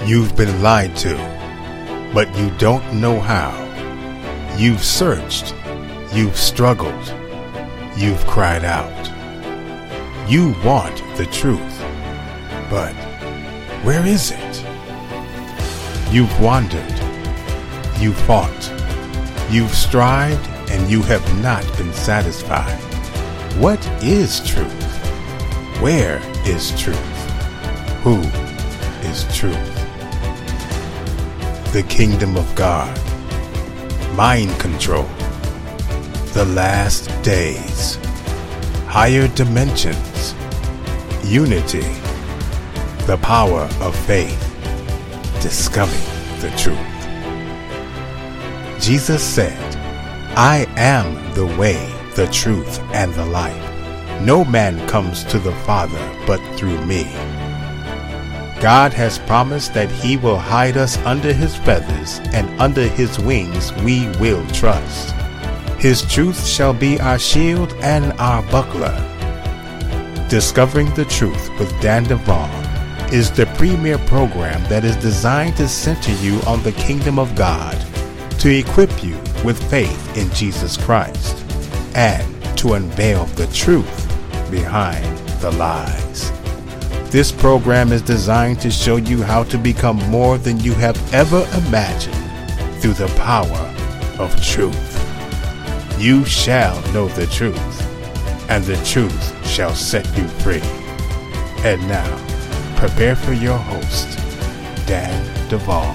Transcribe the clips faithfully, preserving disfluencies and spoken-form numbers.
You've been lied to, but you don't know how. You've searched, you've struggled, you've cried out. You want the truth, but where is it? You've wandered, you've fought, you've strived, and you have not been satisfied. What is truth? Where is truth? Who is truth? The kingdom of God, mind control, the last days, higher dimensions, unity, the power of faith, discovering the truth. Jesus said, I am the way, the truth, and the life. No man comes to the Father but through me. God has promised that he will hide us under his feathers, and under his wings we will trust. His truth shall be our shield and our buckler. Discovering the Truth with Dan Duvall is the premier program that is designed to center you on the kingdom of God, to equip you with faith in Jesus Christ, and to unveil the truth behind the lies. This program is designed to show you how to become more than you have ever imagined through the power of truth. You shall know the truth, and the truth shall set you free. And now, prepare for your host, Dan Duvall.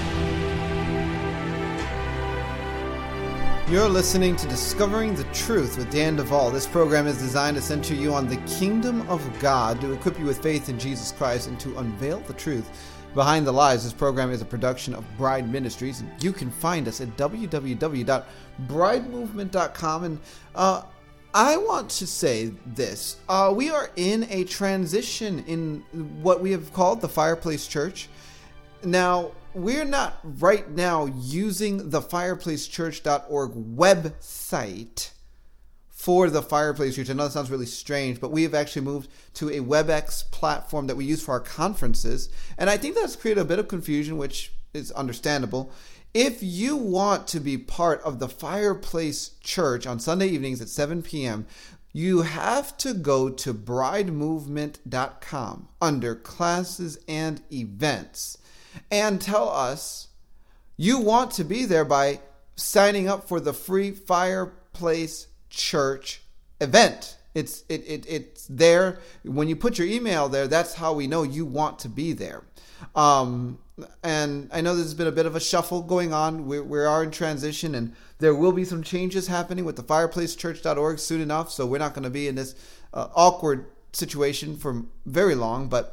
You're listening to Discovering the Truth with Dan Duvall. This program is designed to center you on the kingdom of God, to equip you with faith in Jesus Christ, and to unveil the truth behind the lies. This program is a production of Bride Ministries, and you can find us at w w w dot bride movement dot com. And uh, I want to say this. Uh, we are in a transition in what we have called the Fireplace Church. Now, we're not right now using the fireplace church dot org website for the Fireplace Church. I know that sounds really strange, but we have actually moved to a WebEx platform that we use for our conferences. And I think that's created a bit of confusion, which is understandable. If you want to be part of the Fireplace Church on Sunday evenings at seven p.m., you have to go to bride movement dot com under classes and events and tell us you want to be there by signing up for the free Fireplace Church event. It's it, it it's there. When you put your email there, that's how we know you want to be there. Um, and I know there's been a bit of a shuffle going on. We, we are in transition, and there will be some changes happening with the fireplace church dot org soon enough. So we're not going to be in this uh, awkward situation for very long, but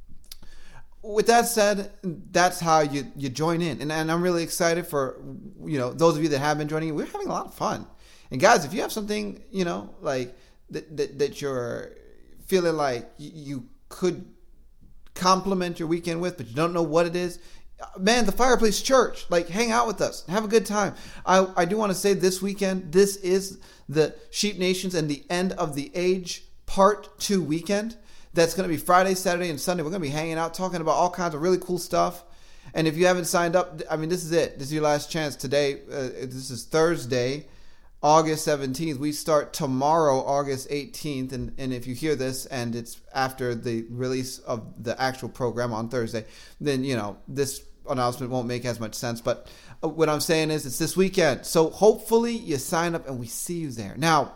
with that said, that's how you, you join in. And, and I'm really excited for, you know, those of you that have been joining in. We're having a lot of fun. And guys, if you have something, you know, like that, that, that you're feeling like you could complement your weekend with, but you don't know what it is, man, the Fireplace Church, like, hang out with us. Have a good time. I, I do want to say this weekend, this is the Sheep Nations and the End of the Age Part two weekend. That's going to be Friday, Saturday, and Sunday. We're going to be hanging out, talking about all kinds of really cool stuff. And if you haven't signed up, I mean, this is it. This is your last chance today. Uh, this is Thursday, August seventeenth. We start tomorrow, August eighteenth. And, and if you hear this and it's after the release of the actual program on Thursday, then, you know, this announcement won't make as much sense. But what I'm saying is it's this weekend. So hopefully you sign up and we see you there. Now,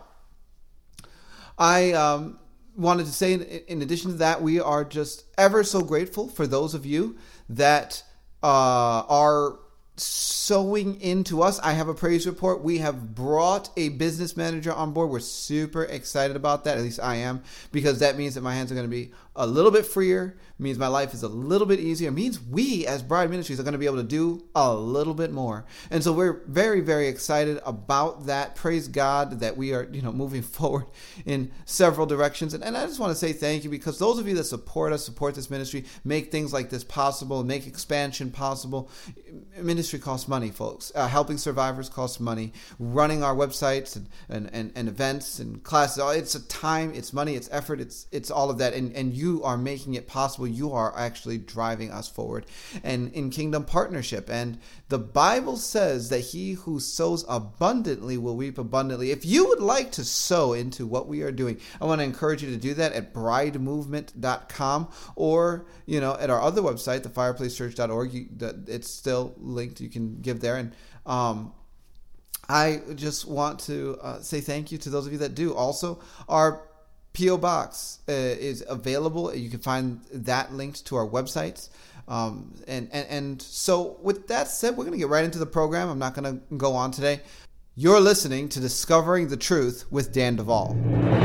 I... um. wanted to say, in addition to that, we are just ever so grateful for those of you that uh, are sewing into us. I have a praise report. We have brought a business manager on board. We're super excited about that. At least I am, because that means that my hands are going to be a little bit freer. It means my life is a little bit easier. It means we as Bride Ministries are going to be able to do a little bit more. And so we're very, very excited about that. Praise God that we are, you know, moving forward in several directions. And, and I just want to say thank you, because those of you that support us, support this ministry, make things like this possible, make expansion possible. Ministry costs money, folks. Uh, helping survivors costs money. Running our websites and, and, and, and events and classes, it's a time, it's money, it's effort, it's it's all of that. And, and you are making it possible. gospel, you are actually driving us forward and in kingdom partnership. And the Bible says that he who sows abundantly will reap abundantly. If you would like to sow into what we are doing, I want to encourage you to do that at bride movement dot com, or, you know, at our other website, the fireplace church dot org. You, it's still linked. You can give there. And um, I just want to uh, say thank you to those of you that do. Also, our P O Box uh, is available. You can find that linked to our websites. Um, and, and, and so with that said, we're going to get right into the program. I'm not going to go on today. You're listening to Discovering the Truth with Dan Duvall.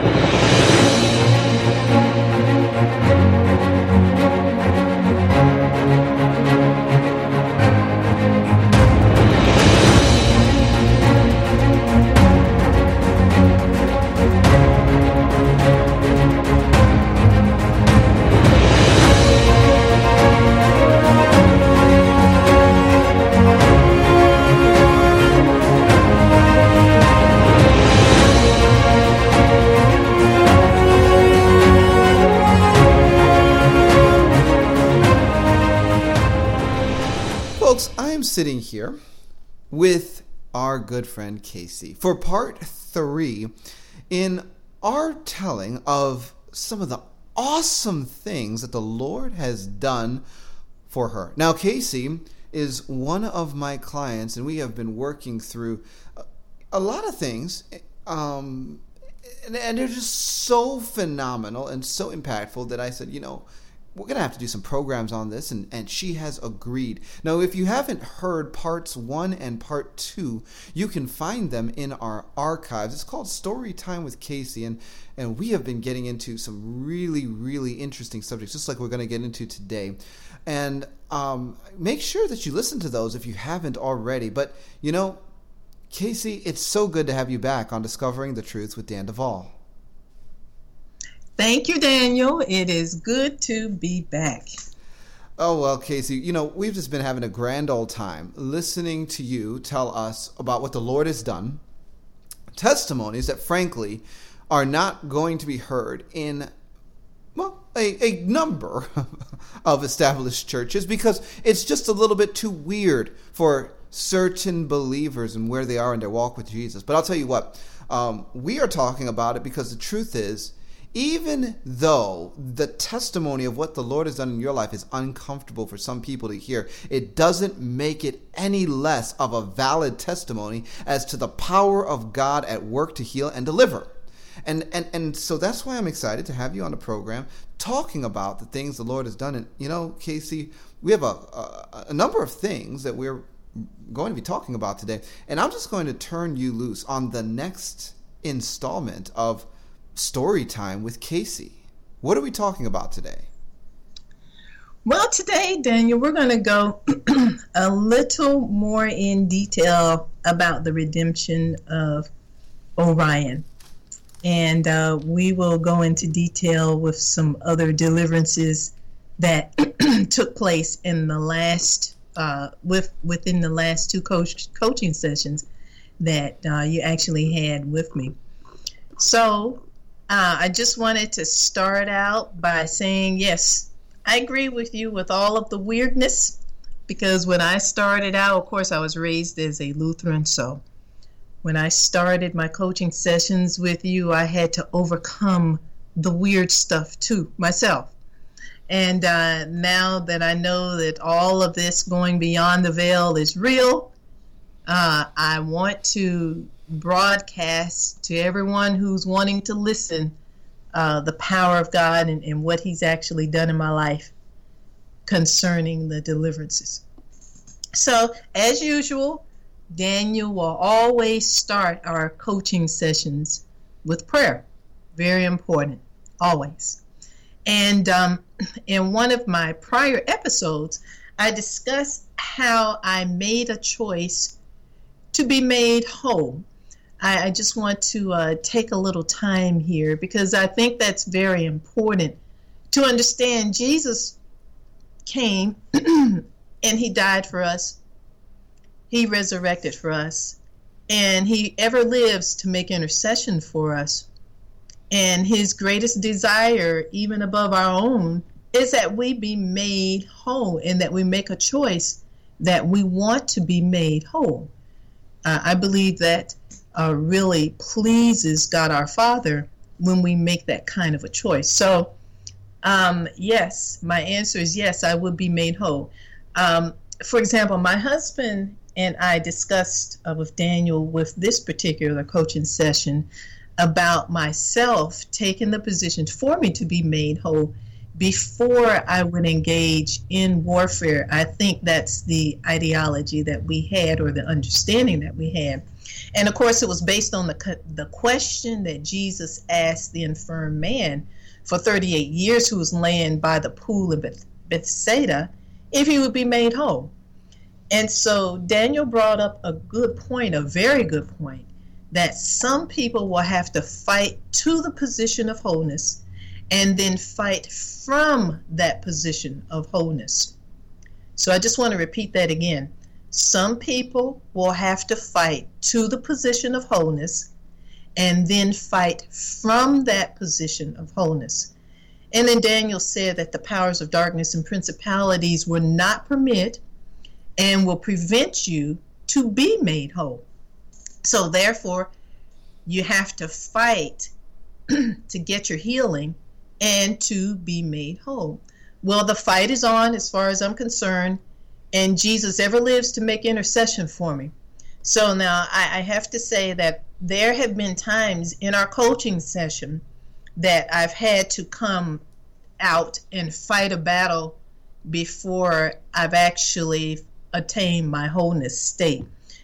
Sitting here with our good friend Casey for part three in our telling of some of the awesome things that the Lord has done for her. Now, Casey is one of my clients, and we have been working through a lot of things, um, and, and they're just so phenomenal and so impactful that I said, you know, we're going to have to do some programs on this, and, and she has agreed. Now, if you haven't heard parts one and part two, you can find them in our archives. It's called Story Time with Casey, and, and we have been getting into some really, really interesting subjects, just like we're going to get into today. And um, make sure that you listen to those if you haven't already. But, you know, Casey, it's so good to have you back on Discovering the Truth with Dan Duvall. Thank you, Daniel. It is good to be back. Oh, well, Casey, you know, we've just been having a grand old time listening to you tell us about what the Lord has done. Testimonies that, frankly, are not going to be heard in, well, a, a number of established churches because it's just a little bit too weird for certain believers and where they are in their walk with Jesus. But I'll tell you what, um, we are talking about it because the truth is, even though the testimony of what the Lord has done in your life is uncomfortable for some people to hear, it doesn't make it any less of a valid testimony as to the power of God at work to heal and deliver. And and and so that's why I'm excited to have you on the program talking about the things the Lord has done. And, you know, Casey, we have a, a, a number of things that we're going to be talking about today. And I'm just going to turn you loose on the next installment of Story Time with Casey. What are we talking about today? Well, today, Daniel, we're going to go a little more in detail about the redemption of Orion. And uh, we will go into detail with some other deliverances that took place in the last, uh, with within the last two coach, coaching sessions that uh, you actually had with me. So, Uh, I just wanted to start out by saying, yes, I agree with you with all of the weirdness, because when I started out, of course, I was raised as a Lutheran, so when I started my coaching sessions with you, I had to overcome the weird stuff too, myself. And uh, now that I know that all of this going beyond the veil is real, uh, I want to broadcast to everyone who's wanting to listen uh, the power of God and, and what he's actually done in my life concerning the deliverances. So, as usual, Daniel will always start our coaching sessions with prayer. Very important, always. And um, in one of my prior episodes, I discussed how I made a choice to be made whole. I, I just want to uh, take a little time here because I think that's very important to understand. Jesus came and he died for us. He resurrected for us, and he ever lives to make intercession for us. And his greatest desire, even above our own, is that we be made whole and that we make a choice that we want to be made whole. Uh, I believe that uh, really pleases God our Father when we make that kind of a choice. So, um, yes, my answer is yes, I would be made whole. Um, for example, my husband and I discussed uh, with Daniel with this particular coaching session about myself taking the position for me to be made whole before I would engage in warfare. I think that's the ideology that we had, or the understanding that we had. And of course, it was based on the the question that Jesus asked the infirm man for thirty-eight years who was laying by the pool of Beth- Bethsaida, if he would be made whole. And so Daniel brought up a good point, a very good point, that some people will have to fight to the position of wholeness and then fight from that position of wholeness. So I just want to repeat that again. Some people will have to fight to the position of wholeness and then fight from that position of wholeness. And then Daniel said that the powers of darkness and principalities will not permit and will prevent you to be made whole. So therefore, you have to fight to get your healing and to be made whole. Well, the fight is on as far as I'm concerned, and Jesus ever lives to make intercession for me. So now I, I have to say that there have been times in our coaching session that I've had to come out and fight a battle before I've actually attained my wholeness state.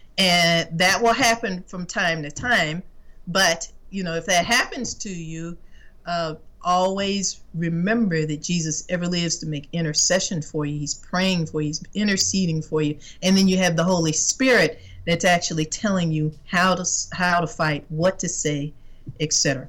And that will happen from time to time. But, you know, if that happens to you, uh, always remember that Jesus ever lives to make intercession for you. He's praying for you. He's interceding for you. And then you have the Holy Spirit that's actually telling you how to how to fight, what to say, et cetera.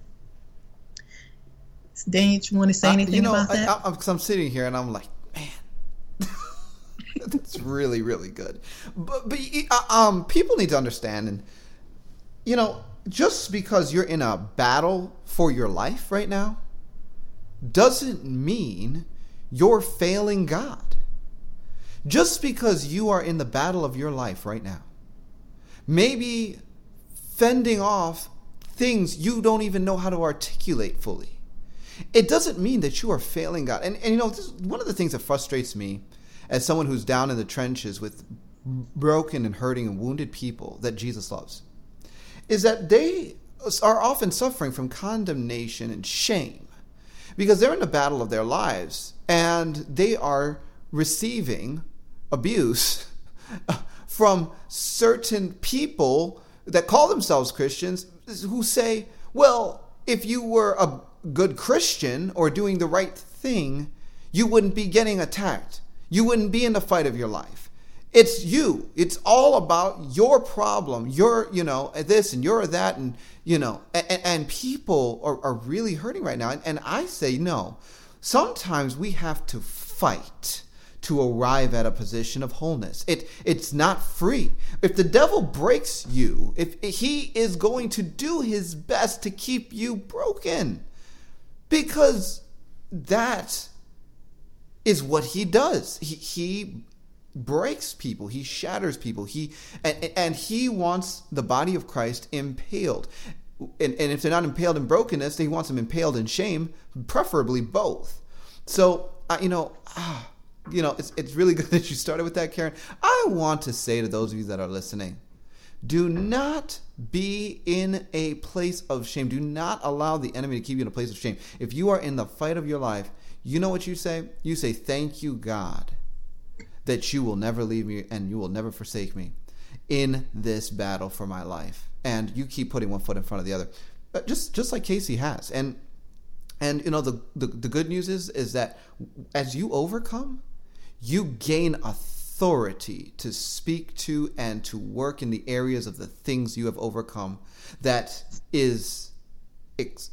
Daniel, you want to say anything uh, you know, about that? I, I, 'cause I'm sitting here and I'm like, man, that's really, really good. But, but uh, um, people need to understand, and you know, just because you're in a battle for your life right now doesn't mean you're failing God. Just because you are in the battle of your life right now, maybe fending off things you don't even know how to articulate fully, it doesn't mean that you are failing God. And, and you know, this is one of the things that frustrates me as someone who's down in the trenches with broken and hurting and wounded people that Jesus loves, is that they are often suffering from condemnation and shame because they're in the battle of their lives and they are receiving abuse from certain people that call themselves Christians who say, well, if you were a good Christian or doing the right thing, you wouldn't be getting attacked. You wouldn't be in the fight of your life. It's you. It's all about your problem. You're, you know, this and you're that, and you know, and, and people are, are really hurting right now. And, and I say no. Sometimes we have to fight to arrive at a position of wholeness. It it's not free. If the devil breaks you, if, if he is going to do his best to keep you broken, because that is what he does. He he breaks people. He shatters people. He and, and he wants the body of Christ impaled. And, and if they're not impaled in brokenness, he wants them impaled in shame, preferably both. So, uh, you know, ah, you know, it's it's really good that you started with that, Karen. I want to say to those of you that are listening, do not be in a place of shame. Do not allow the enemy to keep you in a place of shame. If you are in the fight of your life, you know what you say? You say, thank you, God, that you will never leave me and you will never forsake me in this battle for my life. And you keep putting one foot in front of the other, but just just like Casey has. And and you know the, the the good news is is that as you overcome, you gain authority to speak to and to work in the areas of the things you have overcome that is ex-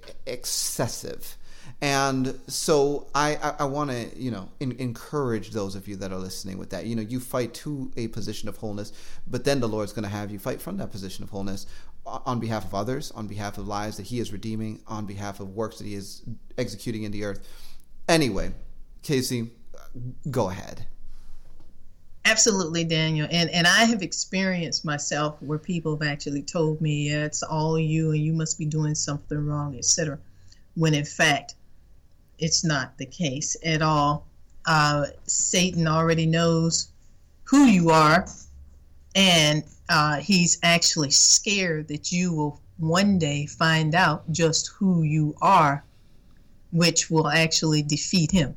excessive. And so I, I, I want to, you know, in, encourage those of you that are listening with that. You know, you fight to a position of wholeness, but then the Lord's going to have you fight from that position of wholeness on behalf of others, on behalf of lives that he is redeeming, on behalf of works that he is executing in the earth. Anyway, Casey, go ahead. Absolutely, Daniel. And and I have experienced myself where people have actually told me, yeah, it's all you and you must be doing something wrong, et cetera. When in fact, it's not the case at all. Uh, Satan already knows who you are, and uh, he's actually scared that you will one day find out just who you are, which will actually defeat him.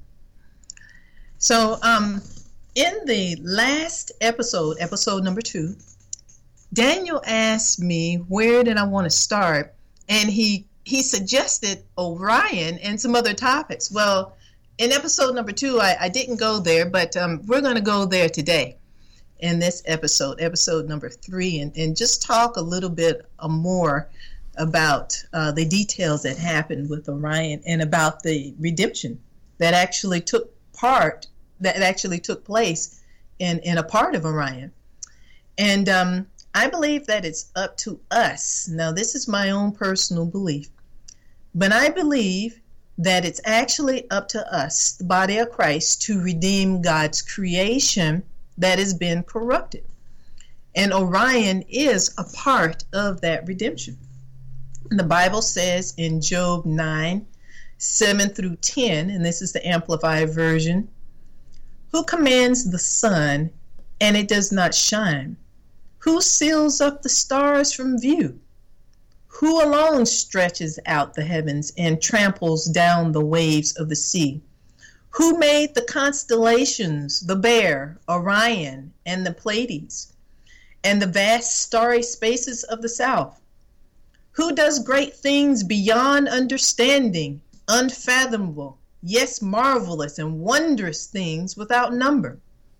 So, um, in the last episode, episode number two, Daniel asked me where did I want to start, and he he suggested Orion and some other topics. Well, in episode number two, I, I didn't go there, but um, we're going to go there today in this episode, episode number three, and, and just talk a little bit uh, more about uh, the details that happened with Orion and about the redemption that actually took part, that actually took place in, in a part of Orion. And um, I believe that it's up to us. Now, this is my own personal belief, but I believe that it's actually up to us, the body of Christ, to redeem God's creation that has been corrupted. And Orion is a part of that redemption. The Bible says in Job nine, seven through ten, and this is the Amplified Version, who commands the sun and it does not shine? Who seals up the stars from view? Who alone stretches out the heavens and tramples down the waves of the sea? Who made the constellations, the Bear, Orion, and the Pleiades, and the vast starry spaces of the south? Who does great things beyond understanding, unfathomable, yes, marvelous and wondrous things without number?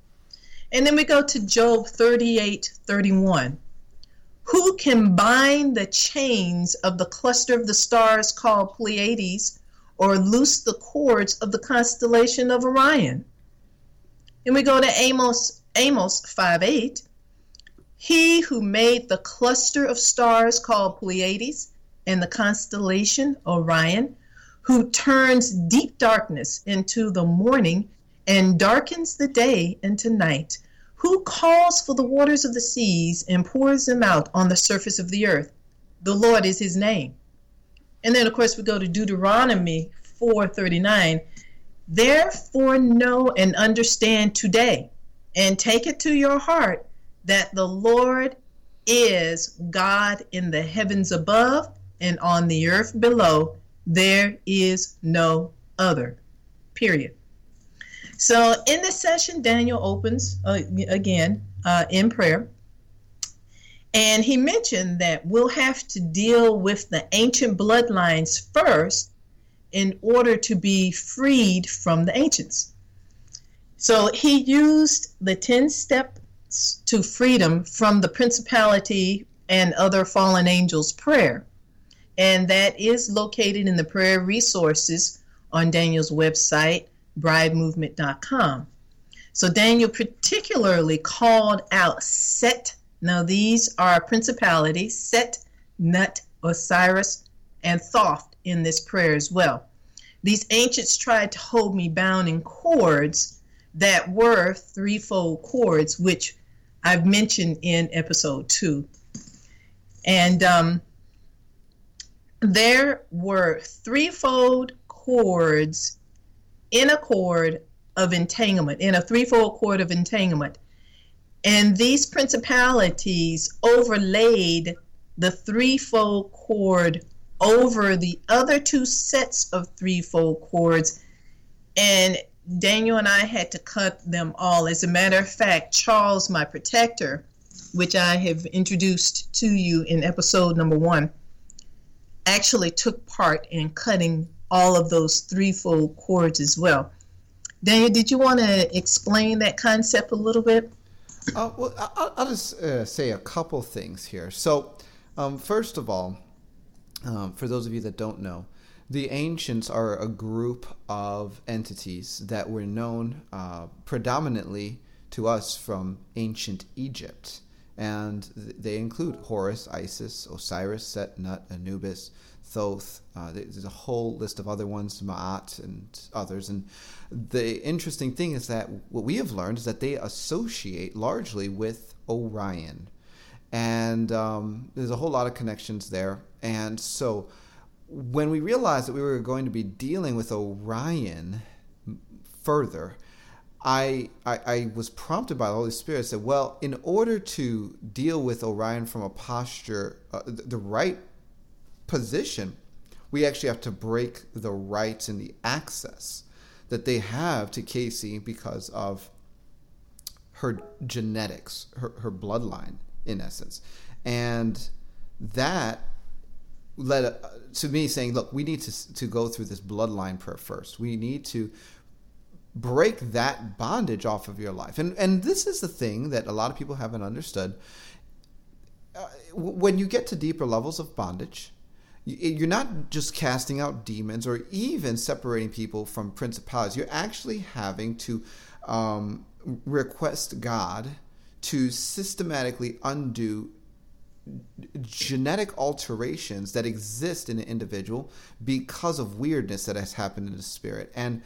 And then we go to Job thirty-eight thirty-one. Who can bind the chains of the cluster of the stars called Pleiades, or loose the cords of the constellation of Orion? And we go to Amos, Amos five eight. He who made the cluster of stars called Pleiades and the constellation Orion, who turns deep darkness into the morning and darkens the day into night, who calls for the waters of the seas and pours them out on the surface of the earth. The Lord is his name. And then, of course, we go to Deuteronomy four thirty-nine. Therefore know and understand today, and take it to your heart, that the Lord is God in the heavens above and on the earth below. There is no other. Period. So in this session, Daniel opens uh, again uh, in prayer. And he mentioned that we'll have to deal with the ancient bloodlines first in order to be freed from the ancients. So he used the ten steps to freedom from the principality and other fallen angels prayer. And that is located in the prayer resources on Daniel's website, bride movement dot com. So Daniel particularly called out Set. Now these are principalities, Set, Nut, Osiris, and Thoth in this prayer as well. These ancients tried to hold me bound in cords that were threefold cords, which I've mentioned in episode two. And um, there were threefold cords in a cord of entanglement, in a threefold cord of entanglement. And these principalities overlaid the threefold cord over the other two sets of threefold cords. And Daniel and I had to cut them all. As a matter of fact, Charles, my protector, which I have introduced to you in episode number one, actually took part in cutting all of those threefold cords as well. Daniel, did you want to explain that concept a little bit? Uh, well, I'll, I'll just uh, say a couple things here. So, um, first of all, um, for those of you that don't know, the ancients are a group of entities that were known uh, predominantly to us from ancient Egypt. And they include Horus, Isis, Osiris, Set, Nut, Anubis, Thoth. Uh, there's a whole list of other ones, Ma'at and others. And the interesting thing is that what we have learned is that they associate largely with Orion. And um, there's a whole lot of connections there. And so when we realized that we were going to be dealing with Orion further, I, I I was prompted by the Holy Spirit, said, well, in order to deal with Orion from a posture, uh, the, the right position, we actually have to break the rights and the access that they have to Casey because of her genetics, her, her bloodline, in essence. And that led uh, to me saying, look, we need to to go through this bloodline prayer first. We need to break that bondage off of your life. And and this is the thing that a lot of people haven't understood. Uh, when you get to deeper levels of bondage, you're not just casting out demons or even separating people from principalities. You're actually having to um, request God to systematically undo genetic alterations that exist in an individual because of weirdness that has happened in the spirit. And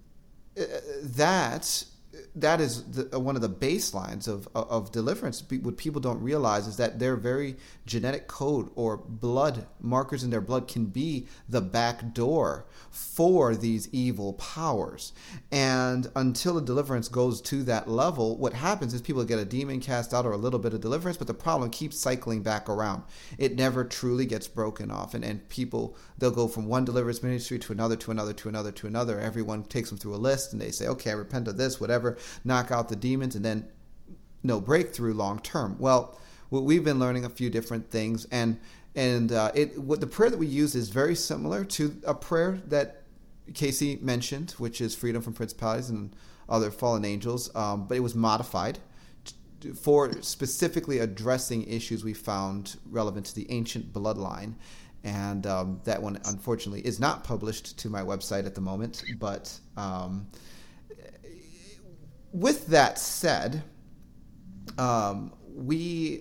that that is the, one of the baselines of of deliverance. What people don't realize is that their very genetic code or blood markers in their blood can be the back door for these evil powers. And until a deliverance goes to that level, what happens is people get a demon cast out or a little bit of deliverance, but the problem keeps cycling back around. It never truly gets broken off. And, and people, they'll go from one deliverance ministry to another, to another, to another, to another. Everyone takes them through a list and they say, okay, I repent of this, whatever, knock out the demons, and then no breakthrough long term. Well, we've been learning a few different things, and and uh, it what the prayer that we use is very similar to a prayer that Casey mentioned, which is freedom from principalities and other fallen angels, um, but it was modified for specifically addressing issues we found relevant to the ancient bloodline. And um, that one, unfortunately, is not published to my website at the moment. But um, with that said, um, we,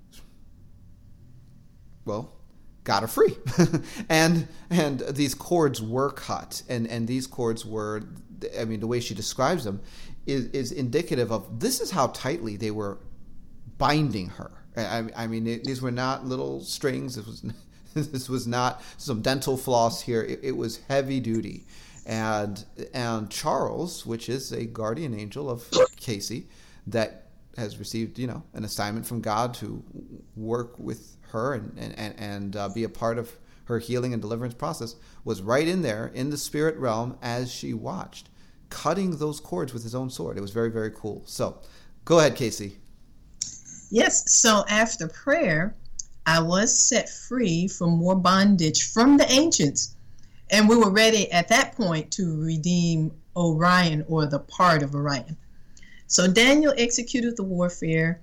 well, got her free. and and these cords were cut. And, and these cords were, I mean, the way she describes them is, is indicative of this is how tightly they were binding her. I, I mean, it, these were not little strings. It was... This was not some dental floss here. It, it was heavy duty. And and Charles, which is a guardian angel of Casey, that has received, you know, an assignment from God to work with her and, and, and uh, be a part of her healing and deliverance process, was right in there in the spirit realm as she watched, cutting those cords with his own sword. It was very, very cool. So go ahead, Casey. Yes. So after prayer, I was set free from more bondage from the ancients. And we were ready at that point to redeem Orion, or the part of Orion. So Daniel executed the warfare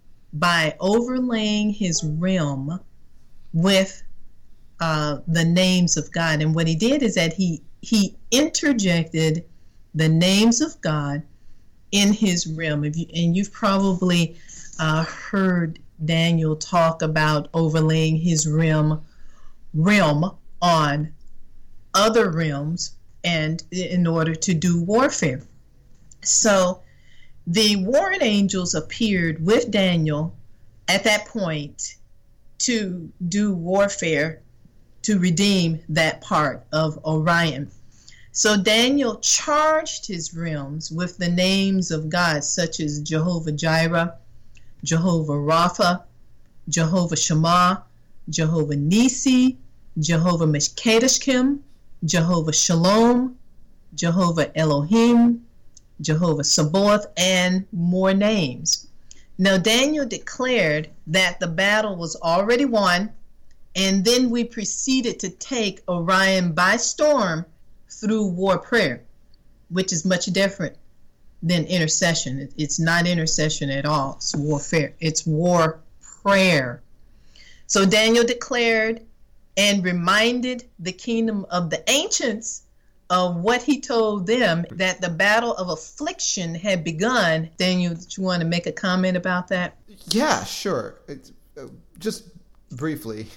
by overlaying his realm with uh, the names of God. And what he did is that he, he interjected the names of God in his realm. If you, and you've probably uh, heard Daniel talk about overlaying his realm realm on other realms, and in order to do warfare. So the warring angels appeared with Daniel at that point to do warfare to redeem that part of Orion. So Daniel charged his realms with the names of God, such as Jehovah Jireh, Jehovah Rapha, Jehovah Shammah, Jehovah Nisi, Jehovah Meshkadeshkim, Jehovah Shalom, Jehovah Elohim, Jehovah Sabaoth, and more names. Now Daniel declared that the battle was already won, and then we proceeded to take Orion by storm through war prayer, which is much different than intercession. It's not intercession at all. It's warfare. It's war prayer. So Daniel declared and reminded the kingdom of the ancients of what he told them, that the battle of affliction had begun. Daniel, do you want to make a comment about that? Yeah, sure. It's, uh, just briefly.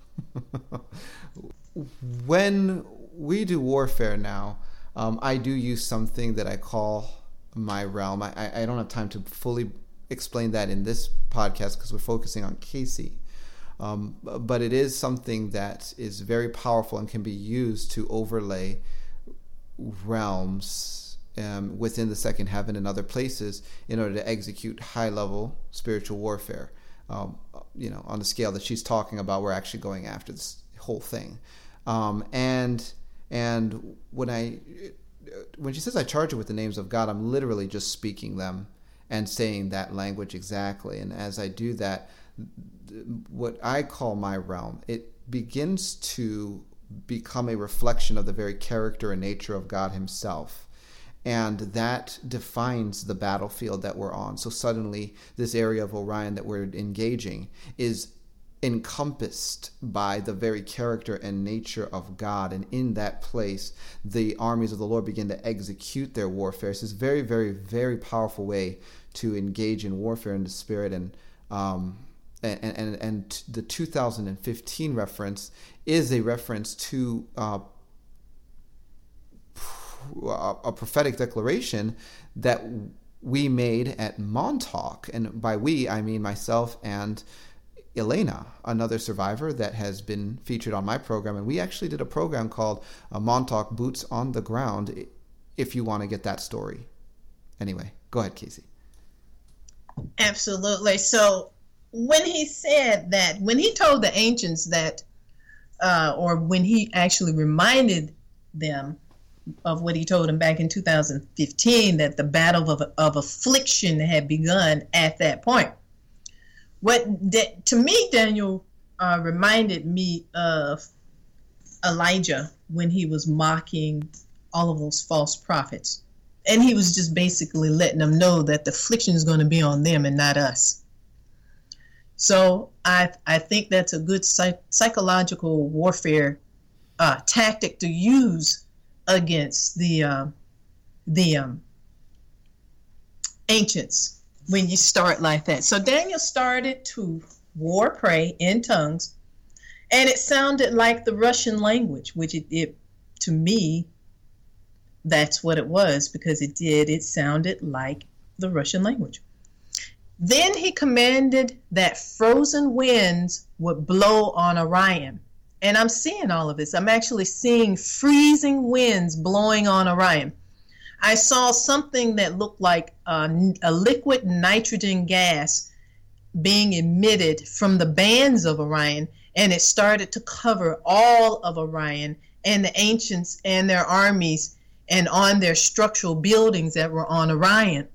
When we do warfare now, um, I do use something that I call my realm. I, I don't have time to fully explain that in this podcast because we're focusing on Casey. Um, but it is something that is very powerful and can be used to overlay realms um, within the second heaven and other places in order to execute high-level spiritual warfare. Um, you know, on the scale that she's talking about, we're actually going after this whole thing. Um, and and when I when she says I charge you with the names of God, I'm literally just speaking them and saying that language exactly. And as I do that, what I call my realm, it begins to become a reflection of the very character and nature of God himself. And that defines the battlefield that we're on. So suddenly this area of Orion that we're engaging is encompassed by the very character and nature of God. And in that place, the armies of the Lord begin to execute their warfare. It's this very, very, very powerful way to engage in warfare in the spirit. And um, and, and, and the two thousand fifteen reference is a reference to uh, a prophetic declaration that we made at Montauk. And by we, I mean myself and Elena, another survivor that has been featured on my program. And we actually did a program called uh, Montauk Boots on the Ground, if you want to get that story. Anyway, go ahead, Casey. Absolutely. So when he said that, when he told the ancients that, uh, or when he actually reminded them of what he told them back in two thousand fifteen, that the battle of, of affliction had begun at that point. What to me, Daniel, uh, reminded me of Elijah when he was mocking all of those false prophets. And he was just basically letting them know that the affliction is going to be on them and not us. So I I think that's a good psych- psychological warfare uh, tactic to use against the uh, the um, ancients when you start like that. So Daniel started to war pray in tongues, and it sounded like the Russian language, which it, it to me, that's what it was, because it did. It sounded like the Russian language. Then he commanded that frozen winds would blow on Orion. And I'm seeing all of this. I'm actually seeing freezing winds blowing on Orion. I saw something that looked like a, a liquid nitrogen gas being emitted from the bands of Orion, and it started to cover all of Orion and the ancients and their armies and on their structural buildings that were on Orion.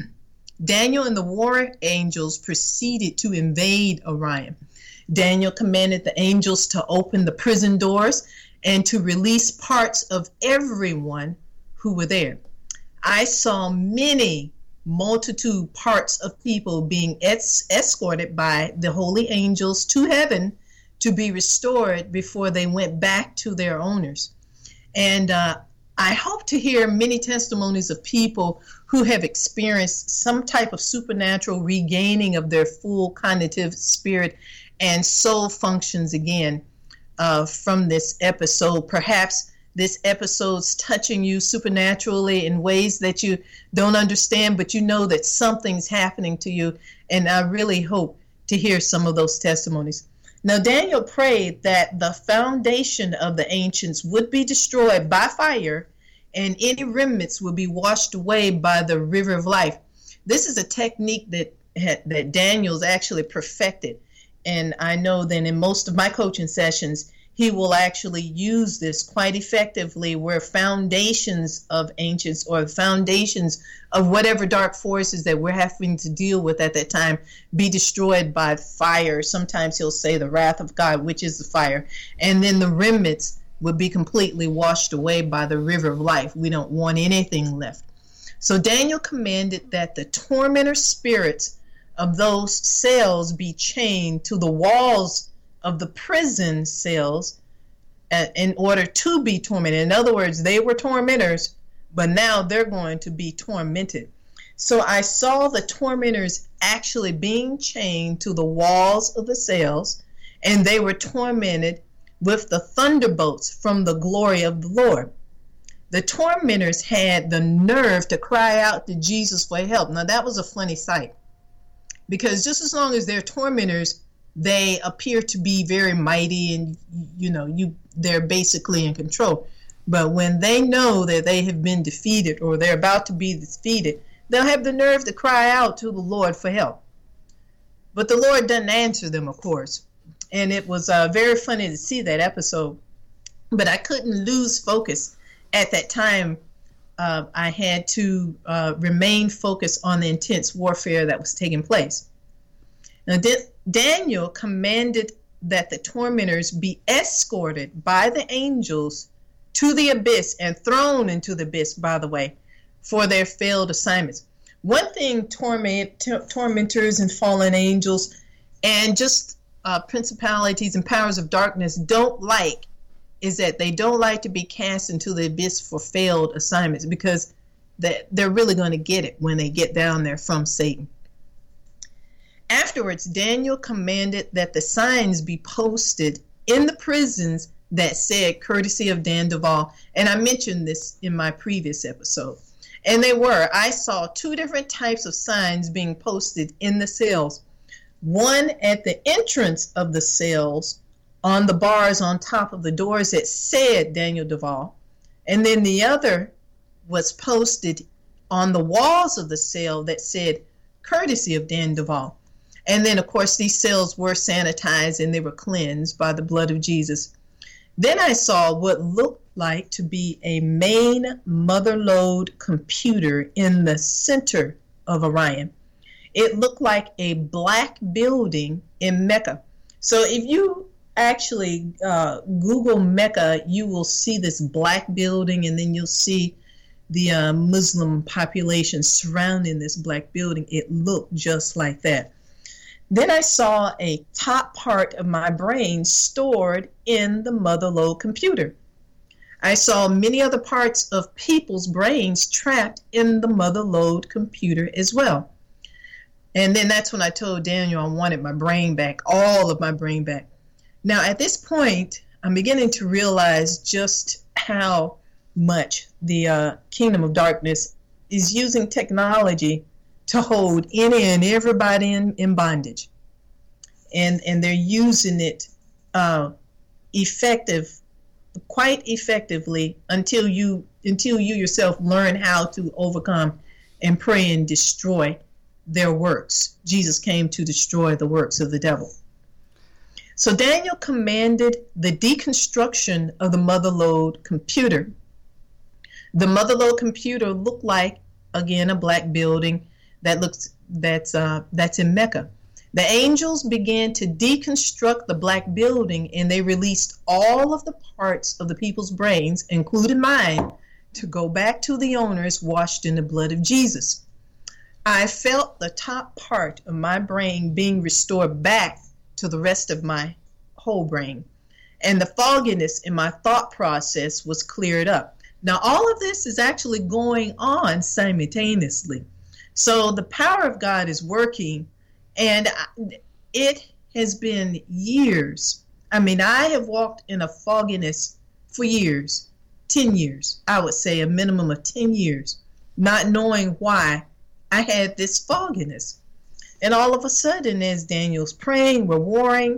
Daniel and the war angels proceeded to invade Orion. Daniel commanded the angels to open the prison doors and to release parts of everyone who were there. I saw many multitude parts of people being es- escorted by the holy angels to heaven to be restored before they went back to their owners. And uh, I hope to hear many testimonies of people who have experienced some type of supernatural regaining of their full cognitive spirit and soul functions again uh, from this episode. Perhaps this episode's touching you supernaturally in ways that you don't understand, but you know that something's happening to you. And I really hope to hear some of those testimonies. Now, Daniel prayed that the foundation of the ancients would be destroyed by fire, and any remnants will be washed away by the river of life. This is a technique that that Daniel's actually perfected. And I know that in most of my coaching sessions, he will actually use this quite effectively, where foundations of ancients or foundations of whatever dark forces that we're having to deal with at that time be destroyed by fire. Sometimes he'll say the wrath of God, which is the fire. And then the remnants would be completely washed away by the river of life. We don't want anything left. So Daniel commanded that the tormentor spirits of those cells be chained to the walls of the prison cells in order to be tormented. In other words, they were tormentors, but now they're going to be tormented. So I saw the tormentors actually being chained to the walls of the cells, and they were tormented with the thunderbolts from the glory of the Lord. The tormentors had the nerve to cry out to Jesus for help. Now, that was a funny sight, because just as long as they're tormentors, they appear to be very mighty, and you know, you they're basically in control. But when they know that they have been defeated, or they're about to be defeated, they'll have the nerve to cry out to the Lord for help. But the Lord doesn't answer them, of course. And it was uh, very funny to see that episode. But I couldn't lose focus at that time. Uh, I had to uh, remain focused on the intense warfare that was taking place. Now, D- Daniel commanded that the tormentors be escorted by the angels to the abyss and thrown into the abyss, by the way, for their failed assignments. One thing torment, t- tormentors and fallen angels and just uh, principalities and powers of darkness don't like is that they don't like to be cast into the abyss for failed assignments, because they, they're really going to get it when they get down there from Satan. Afterwards, Daniel commanded that the signs be posted in the prisons that said, courtesy of Dan Duval. And I mentioned this in my previous episode. And they were. I saw two different types of signs being posted in the cells. One at the entrance of the cells on the bars on top of the doors that said Daniel Duval. And then the other was posted on the walls of the cell that said, courtesy of Dan Duval. And then, of course, these cells were sanitized and they were cleansed by the blood of Jesus. Then I saw what looked like to be a main motherlode computer in the center of Orion. It looked like a black building in Mecca. So if you actually uh, Google Mecca, you will see this black building, and then you'll see the uh, Muslim population surrounding this black building. It looked just like that. Then I saw a top part of my brain stored in the motherlode computer. I saw many other parts of people's brains trapped in the motherlode computer as well. And then that's when I told Daniel I wanted my brain back, all of my brain back. Now, at this point, I'm beginning to realize just how much the uh, Kingdom of Darkness is using technology to hold any and everybody in, in bondage. And and they're using it uh, effective, quite effectively until you until you yourself learn how to overcome and pray and destroy their works. Jesus came to destroy the works of the devil. So Daniel commanded the deconstruction of the motherlode computer. The motherlode computer looked like, again, a black building that looks that's uh, that's in Mecca. The angels began to deconstruct the black building, and they released all of the parts of the people's brains, including mine, to go back to the owners washed in the blood of Jesus. I felt the top part of my brain being restored back to the rest of my whole brain, and the fogginess in my thought process was cleared up. Now, all of this is actually going on simultaneously. So the power of God is working, and it has been years. I mean, I have walked in a fogginess for years, ten years, I would say a minimum of ten years, not knowing why I had this fogginess. And all of a sudden, as Daniel's praying, we're warring,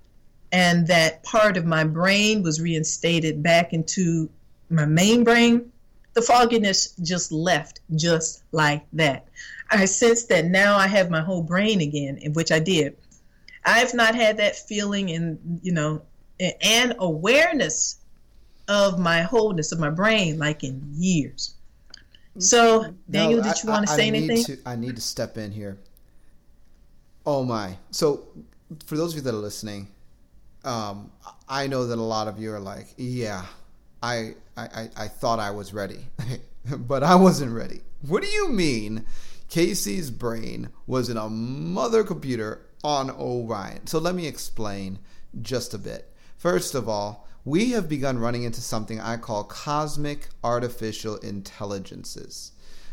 and that part of my brain was reinstated back into my main brain, the fogginess just left just like that. I sensed that now I have my whole brain again, which I did. I've not had that feeling and, you know, and awareness of my wholeness of my brain like in years. So, Daniel, no, did you I, want to I, say I anything? To, I need to step in here. Oh, my. So, for those of you that are listening, um, I know that a lot of you are like, yeah, I, I, I thought I was ready, but I wasn't ready. What do you mean Casey's brain was in a mother computer on Orion? So let me explain just a bit. First of all, we have begun running into something I call cosmic artificial intelligences.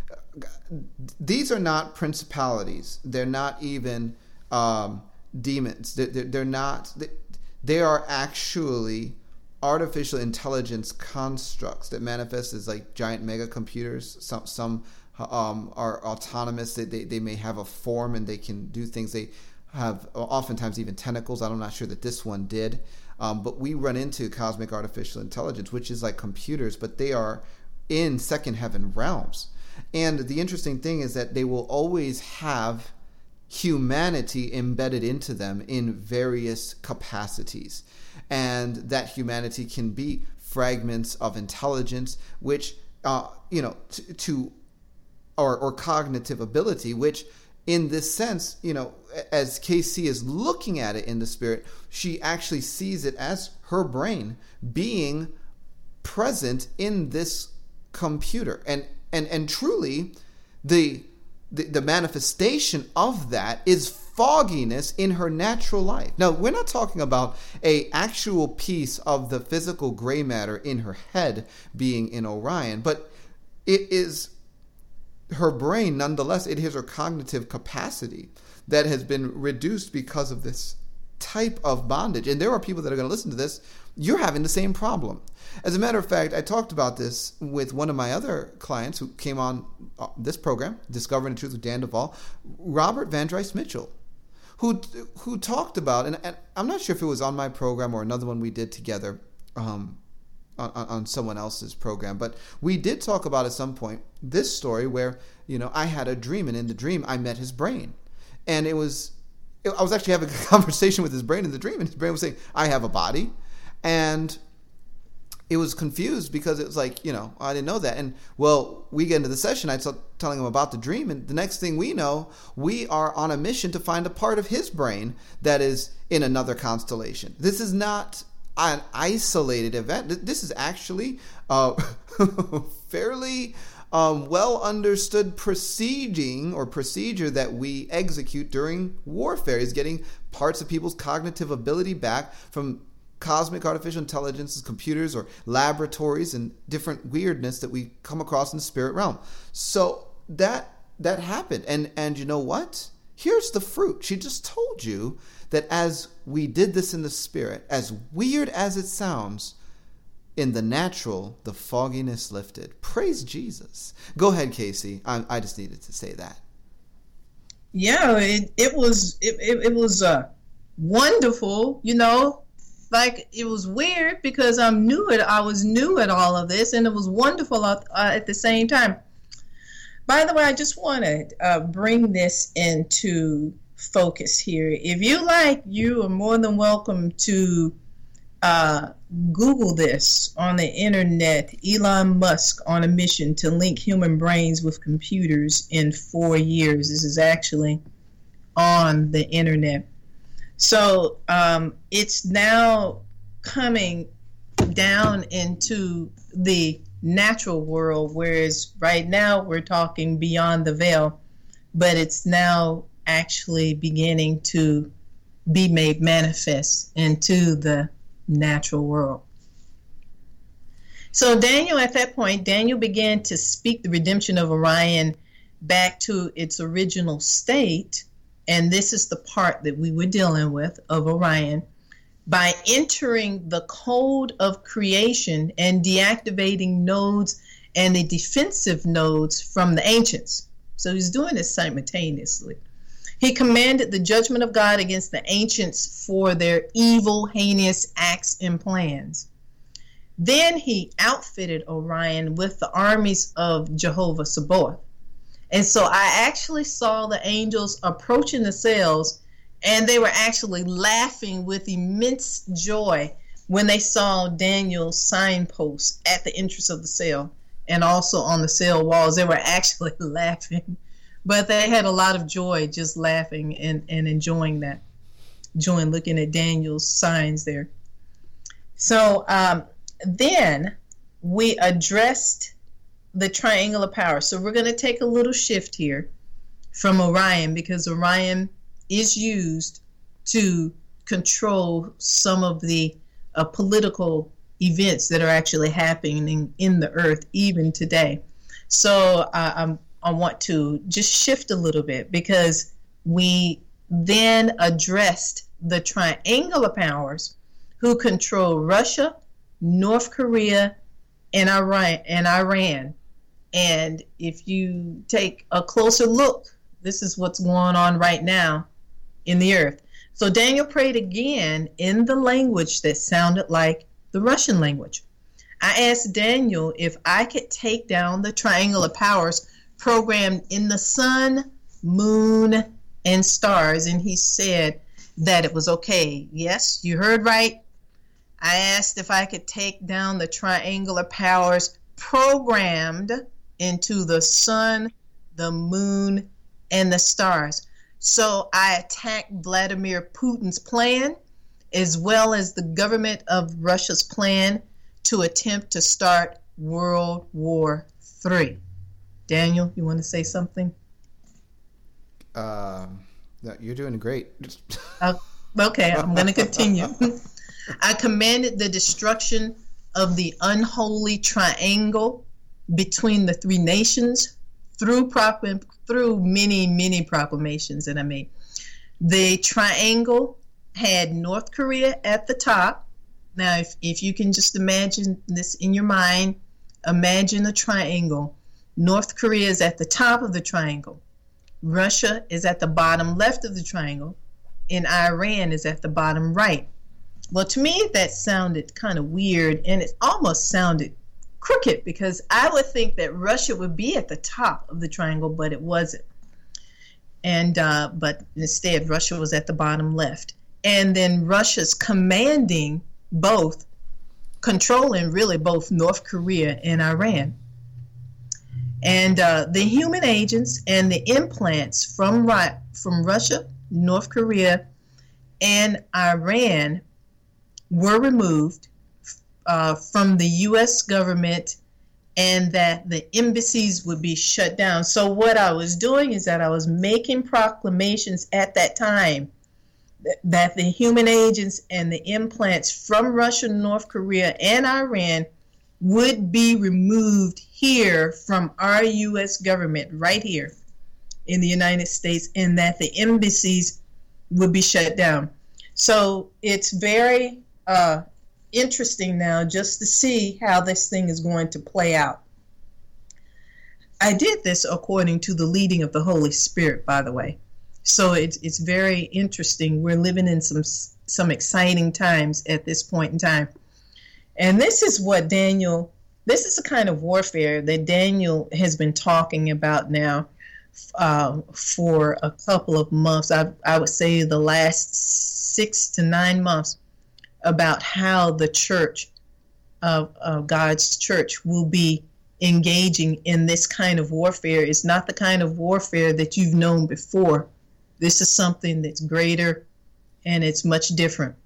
These are not principalities. They're not even um, demons. They're, they're, they're not. They are actually artificial intelligence constructs that manifest as like giant mega computers. Some some um, are autonomous. They, they they may have a form and they can do things. They have oftentimes even tentacles. I'm not sure that this one did. Um, but we run into cosmic artificial intelligence, which is like computers, but they are in second heaven realms. And the interesting thing is that they will always have humanity embedded into them in various capacities. And that humanity can be fragments of intelligence, which, uh, you know, to, to or, or cognitive ability, which in this sense, you know, as K C is looking at it in the spirit, she actually sees it as her brain being present in this computer. And and and truly, the the, the manifestation of that is fogginess in her natural life. Now, we're not talking about a actual piece of the physical gray matter in her head being in Orion, but it is her brain, nonetheless. It is her cognitive capacity that has been reduced because of this type of bondage. And there are people that are going to listen to this. You're having the same problem. As a matter of fact, I talked about this with one of my other clients who came on this program, Discovering the Truth with Dan Duvall, Robert Van Dries Mitchell, who who talked about, and, and I'm not sure if it was on my program or another one we did together, um, On, on someone else's program, but we did talk about at some point this story where, you know, I had a dream, and in the dream I met his brain, and it was I was actually having a conversation with his brain in the dream, and his brain was saying, I have a body, and it was confused because it was like, you know, I didn't know that. And well, we get into the session, I start telling him about the dream, and the next thing we know, we are on a mission to find a part of his brain that is in another constellation. This is not an isolated event. This is actually a fairly um, well understood proceeding or procedure that we execute during warfare, is getting parts of people's cognitive ability back from cosmic artificial intelligences, computers, or laboratories, and different weirdness that we come across in the spirit realm. So that that happened. And and you know what? Here's the fruit. She just told you that as we did this in the spirit, as weird as it sounds, in the natural, the fogginess lifted. Praise Jesus. Go ahead, Casey. I, I just needed to say that. Yeah, it, it was it, it, it was uh, wonderful. You know, like it was weird because I'm new at I was new at all of this, and it was wonderful uh, at the same time. By the way, I just want to uh, bring this into focus here. If you like, you are more than welcome to uh, Google this on the internet. Elon Musk on a mission to link human brains with computers in four years. This is actually on the internet. So um, it's now coming down into the natural world, whereas right now we're talking beyond the veil, but it's now actually beginning to be made manifest into the natural world. So Daniel, at that point, Daniel began to speak the redemption of Orion back to its original state, and this is the part that we were dealing with of Orion, by entering the code of creation and deactivating nodes and the defensive nodes from the ancients. So he's doing this simultaneously. He commanded the judgment of God against the ancients for their evil, heinous acts and plans. Then he outfitted Orion with the armies of Jehovah Sabaoth. And so I actually saw the angels approaching the cells, and they were actually laughing with immense joy when they saw Daniel's signposts at the entrance of the cell and also on the cell walls. They were actually laughing, but they had a lot of joy just laughing and, and enjoying that, enjoying looking at Daniel's signs there. So um, then we addressed the triangle of power. So we're going to take a little shift here from Orion, because Orion is used to control some of the uh, political events that are actually happening in the earth even today. So uh, I'm, I want to just shift a little bit, because we then addressed the triangular powers who control Russia, North Korea, and Iran. And Iran. And if you take a closer look, this is what's going on right now in the earth. So Daniel prayed again in the language that sounded like the Russian language. I asked Daniel if I could take down the triangular powers programmed in the sun, moon, and stars, and he said that it was okay. Yes, you heard right. I asked if I could take down the triangular powers programmed into the sun, the moon, and the stars. So I attacked Vladimir Putin's plan, as well as the government of Russia's plan to attempt to start World War Three. Daniel, you want to say something? Uh, no, you're doing great. uh, okay, I'm going to continue. I commanded the destruction of the unholy triangle between the three nations through prop- through many, many proclamations that I made. The triangle had North Korea at the top. Now, if, if you can just imagine this in your mind, imagine a triangle. North Korea is at the top of the triangle. Russia is at the bottom left of the triangle. And Iran is at the bottom right. Well, to me, that sounded kind of weird, and it almost sounded crooked, because I would think that Russia would be at the top of the triangle, but it wasn't. And uh, but instead, Russia was at the bottom left. And then Russia's commanding both, controlling really both North Korea and Iran. And uh, the human agents and the implants from, from Russia, North Korea, and Iran were removed uh, from the U S government, and that the embassies would be shut down. So what I was doing is that I was making proclamations at that time that, that the human agents and the implants from Russia, North Korea, and Iran would be removed here from our U S government right here in the United States, and that the embassies would be shut down. So it's very uh, interesting now just to see how this thing is going to play out. I did this according to the leading of the Holy Spirit, by the way. So it's it's very interesting. We're living in some some exciting times at this point in time. And this is what Daniel, this is the kind of warfare that Daniel has been talking about now uh, for a couple of months. I, I would say the last six to nine months, about how the church of, of God's church will be engaging in this kind of warfare. It's not the kind of warfare that you've known before. This is something that's greater, and it's much different.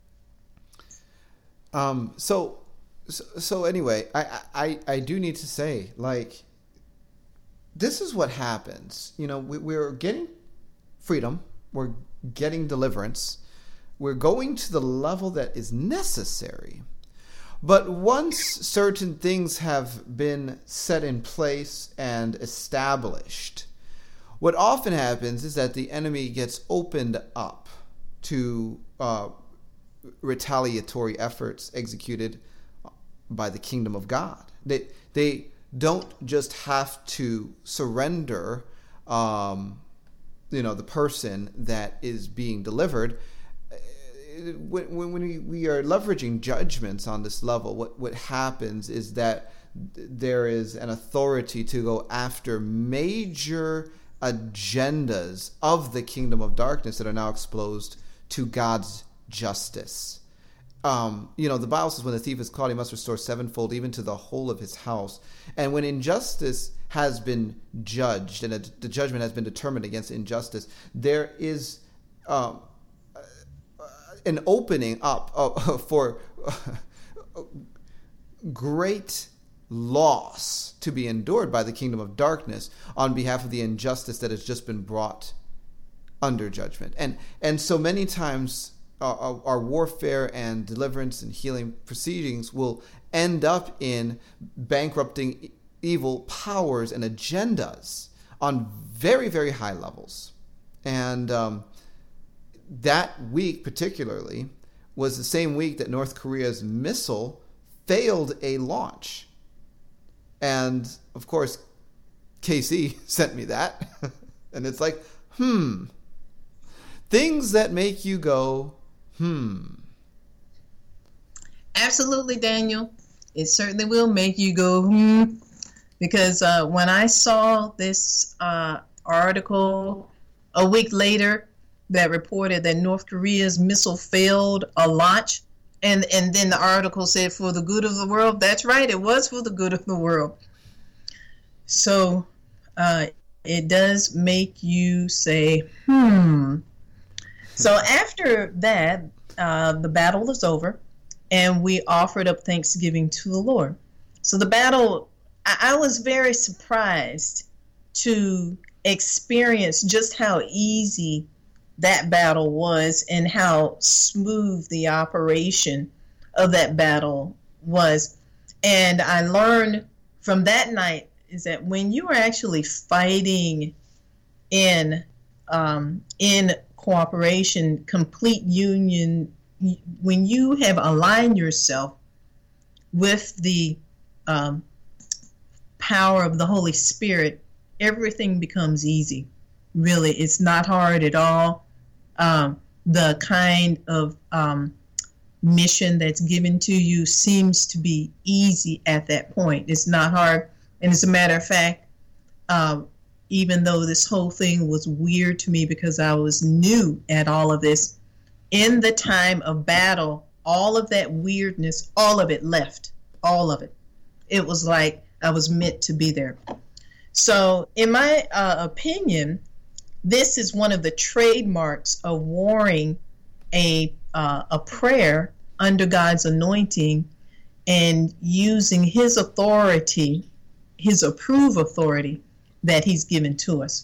Um, so, so, so anyway, I, I, I do need to say, like, this is what happens. You know, we, we're getting freedom. We're getting deliverance. We're going to the level that is necessary. But once certain things have been set in place and established, what often happens is that the enemy gets opened up to uh, retaliatory efforts executed by the kingdom of God. They they don't just have to surrender, um, you know, the person that is being delivered. When, when we, we are leveraging judgments on this level, what, what happens is that there is an authority to go after major agendas of the kingdom of darkness that are now exposed to God's justice. Um, you know, the Bible says when the thief is caught, he must restore sevenfold even to the whole of his house. And when injustice has been judged and a, the judgment has been determined against injustice, there is um, an opening up uh, for uh, great loss to be endured by the kingdom of darkness on behalf of the injustice that has just been brought under judgment. And and so many times our, our warfare and deliverance and healing proceedings will end up in bankrupting evil powers and agendas on very, very high levels. And um, that week particularly was the same week that North Korea's missile failed a launch. And, of course, K C sent me that. And it's like, hmm. Things that make you go, hmm. Absolutely, Daniel. It certainly will make you go, hmm. Because uh, when I saw this uh, article a week later that reported that North Korea's missile failed a launch, and, and then the article said for the good of the world, that's right, it was for the good of the world. So uh, it does make you say, hmm. So after that, uh, the battle was over, and we offered up thanksgiving to the Lord. So the battle, I, I was very surprised to experience just how easy that battle was and how smooth the operation of that battle was. And I learned from that night is that when you are actually fighting in um, in cooperation, complete union, when you have aligned yourself with the um, power of the Holy Spirit, everything becomes easy. Really, it's not hard at all. Um, the kind of um, mission that's given to you seems to be easy at that point. It's not hard. And as a matter of fact, uh, even though this whole thing was weird to me because I was new at all of this, in the time of battle, all of that weirdness, all of it left, all of it. It was like I was meant to be there. So in my uh, opinion, this is one of the trademarks of warring a uh, a prayer under God's anointing and using his authority, his approved authority that he's given to us.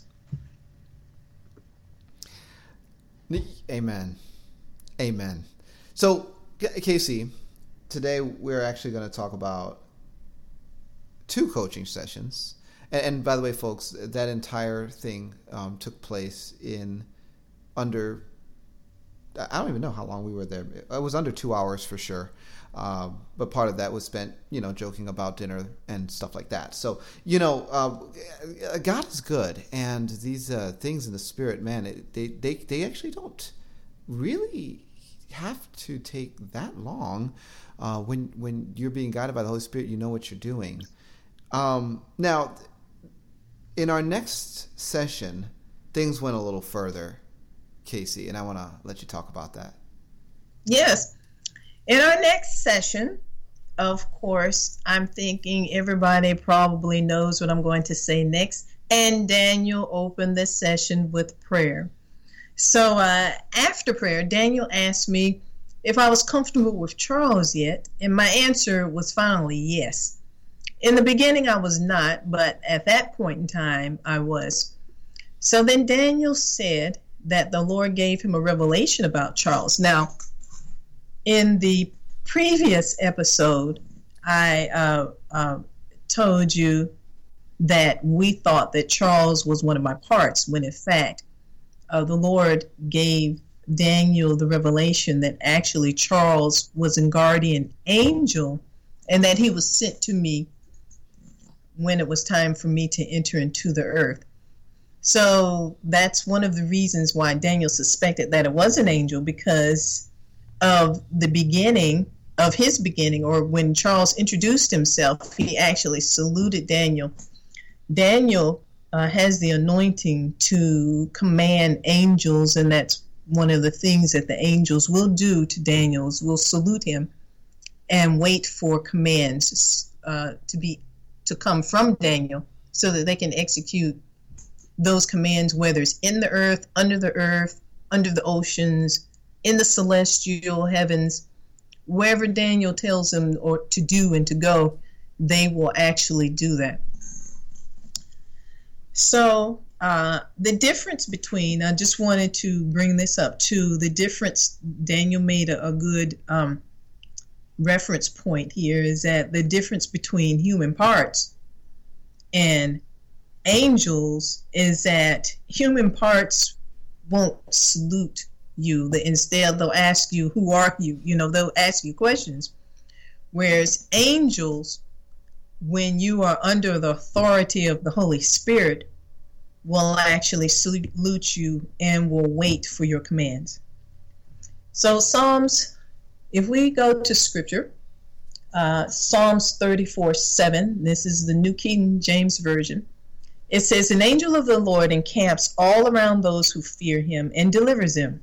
Amen. Amen. So, Casey, today we're actually going to talk about two coaching sessions. And, and by the way, folks, that entire thing um, took place in under, I don't even know how long we were there. It was under two hours for sure. Um, but part of that was spent, you know, joking about dinner and stuff like that. So, you know, uh, God is good. And these uh, things in the spirit, man, it, they, they, they actually don't really have to take that long. Uh, when, when you're being guided by the Holy Spirit, you know what you're doing. Um, now, in our next session, things went a little further, Casey, and I want to let you talk about that. Yes. In our next session, of course, I'm thinking everybody probably knows what I'm going to say next. And Daniel opened this session with prayer. So uh, after prayer, Daniel asked me if I was comfortable with Charles yet. And my answer was finally yes. In the beginning, I was not, but at that point in time, I was. So then Daniel said that the Lord gave him a revelation about Charles. Now, in the previous episode, I uh, uh, told you that we thought that Charles was one of my parts, when in fact, uh, the Lord gave Daniel the revelation that actually Charles was a guardian angel and that he was sent to me when it was time for me to enter into the earth. So that's one of the reasons why Daniel suspected that it was an angel, because of the beginning of his beginning, or when Charles introduced himself, he actually saluted Daniel. Daniel uh, has the anointing to command angels, and that's one of the things that the angels will do to Daniel, is will salute him and wait for commands uh, to be to come from Daniel so that they can execute those commands, whether it's in the earth, under the earth, under the oceans, in the celestial heavens, wherever Daniel tells them or to do and to go, they will actually do that. So uh, the difference between, I just wanted to bring this up too, the difference, Daniel made a, a good um, reference point here, is that the difference between human parts and angels is that human parts won't salute you. Instead, they'll ask you, who are you? You know, they'll ask you questions. Whereas angels, when you are under the authority of the Holy Spirit, will actually salute you and will wait for your commands. So Psalms, if we go to Scripture, uh, Psalms thirty-four seven, this is the New King James Version. It says, an angel of the Lord encamps all around those who fear him and delivers them.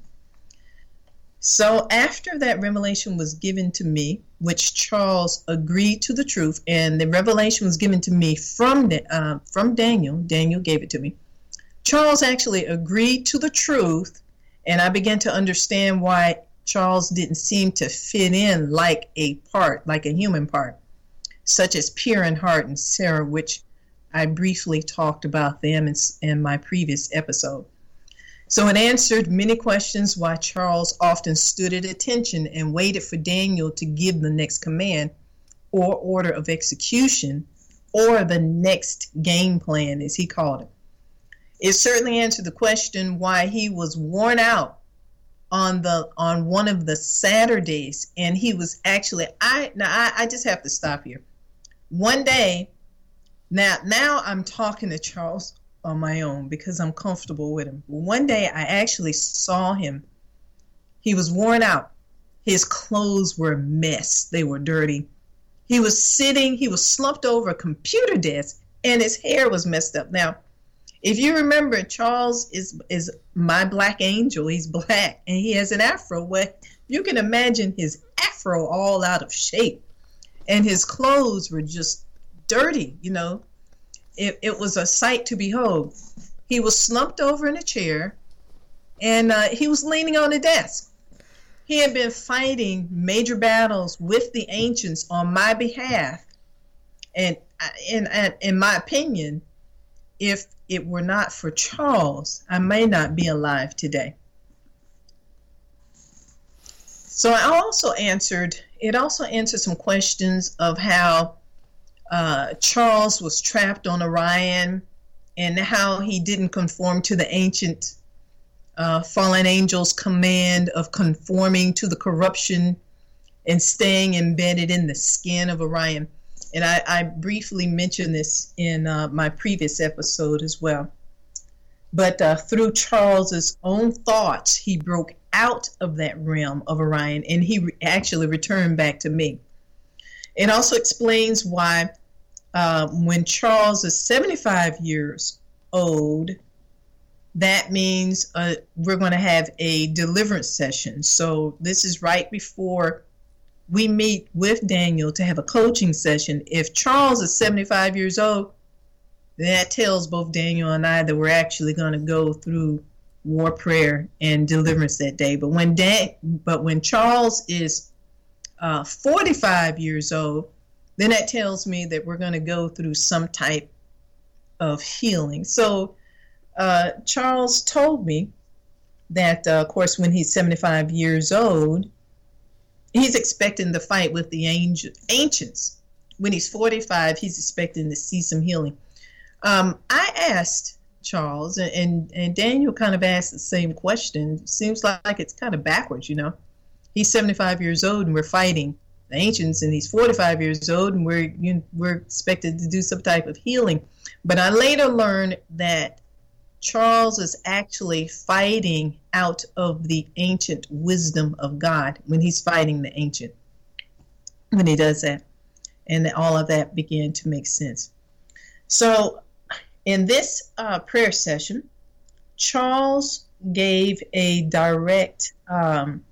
So after that revelation was given to me, which Charles agreed to the truth, and the revelation was given to me from, uh, from Daniel, Daniel gave it to me, Charles actually agreed to the truth, and I began to understand why Charles didn't seem to fit in like a part, like a human part, such as Pierre and Hart and Sarah, which I briefly talked about them in, in my previous episode. So it answered many questions why Charles often stood at attention and waited for Daniel to give the next command or order of execution or the next game plan, as he called it. It certainly answered the question why he was worn out on the on one of the Saturdays, and he was actually I now I, I just have to stop here. One day, now now I'm talking to Charles on my own because I'm comfortable with him. One day I actually saw him. He was worn out. His clothes were a mess. They were dirty. He was sitting, he was slumped over a computer desk, and his hair was messed up. Now, if you remember, Charles is is my black angel. He's black, and he has an afro. Well, you can imagine his afro all out of shape, and his clothes were just dirty, you know. It, it was a sight to behold. He was slumped over in a chair, and uh, he was leaning on the desk. He had been fighting major battles with the ancients on my behalf, and in, in, in my opinion, if it were not for Charles, I may not be alive today. So I also answered, it also answered some questions of how uh, Charles was trapped on Orion and how he didn't conform to the ancient uh, fallen angels' command of conforming to the corruption and staying embedded in the skin of Orion. And I, I briefly mentioned this in uh, my previous episode as well. But uh, through Charles's own thoughts, he broke out of that realm of Orion, and he re- actually returned back to me. It also explains why uh, when Charles is seventy-five years old, that means uh, we're going to have a deliverance session. So this is right before we meet with Daniel to have a coaching session. If Charles is seventy-five years old, that tells both Daniel and I that we're actually going to go through war prayer and deliverance that day. But when Dan, but when Charles is uh, forty-five years old, then that tells me that we're going to go through some type of healing. So uh, Charles told me that, uh, of course, when he's seventy-five years old, he's expecting to fight with the angel, ancients. When he's forty-five, he's expecting to see some healing. Um, I asked Charles, and, and, and Daniel kind of asked the same question. It seems like it's kind of backwards, you know. He's seventy-five years old, and we're fighting the ancients, and he's forty-five years old, and we're you know, we're expected to do some type of healing. But I later learned that Charles is actually fighting out of the ancient wisdom of God when he's fighting the ancient, when he does that. And all of that began to make sense. So in this uh, prayer session, Charles gave a direct um,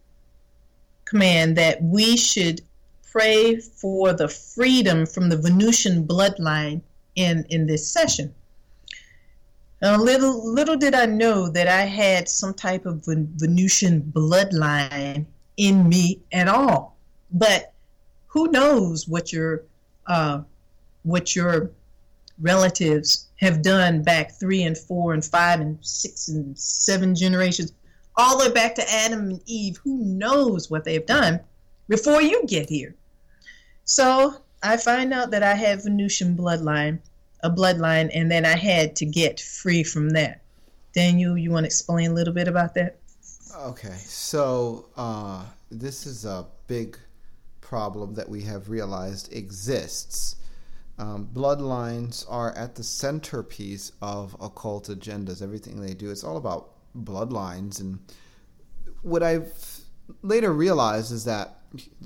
command that we should pray for the freedom from the Venusian bloodline in, in this session. Now, little little did I know that I had some type of Venusian bloodline in me at all. But who knows what your uh, what your relatives have done back three and four and five and six and seven generations, all the way back to Adam and Eve. Who knows what they've done before you get here? So I find out that I have Venusian bloodline, a bloodline, and then I had to get free from that. Daniel, you want to explain a little bit about that? Okay, so uh, this is a big problem that we have realized exists. Um, bloodlines are at the centerpiece of occult agendas. Everything they do, it's all about bloodlines. And what I've later realized is that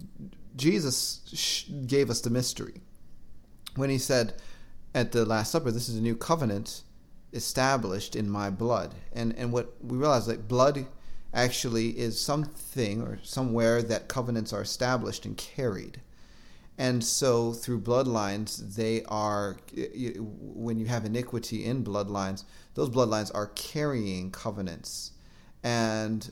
Jesus gave us the mystery when he said at the Last Supper, "This is a new covenant established in my blood." And and what we realize, like, blood actually is something or somewhere that covenants are established and carried. And so through bloodlines, they are, when you have iniquity in bloodlines, those bloodlines are carrying covenants. And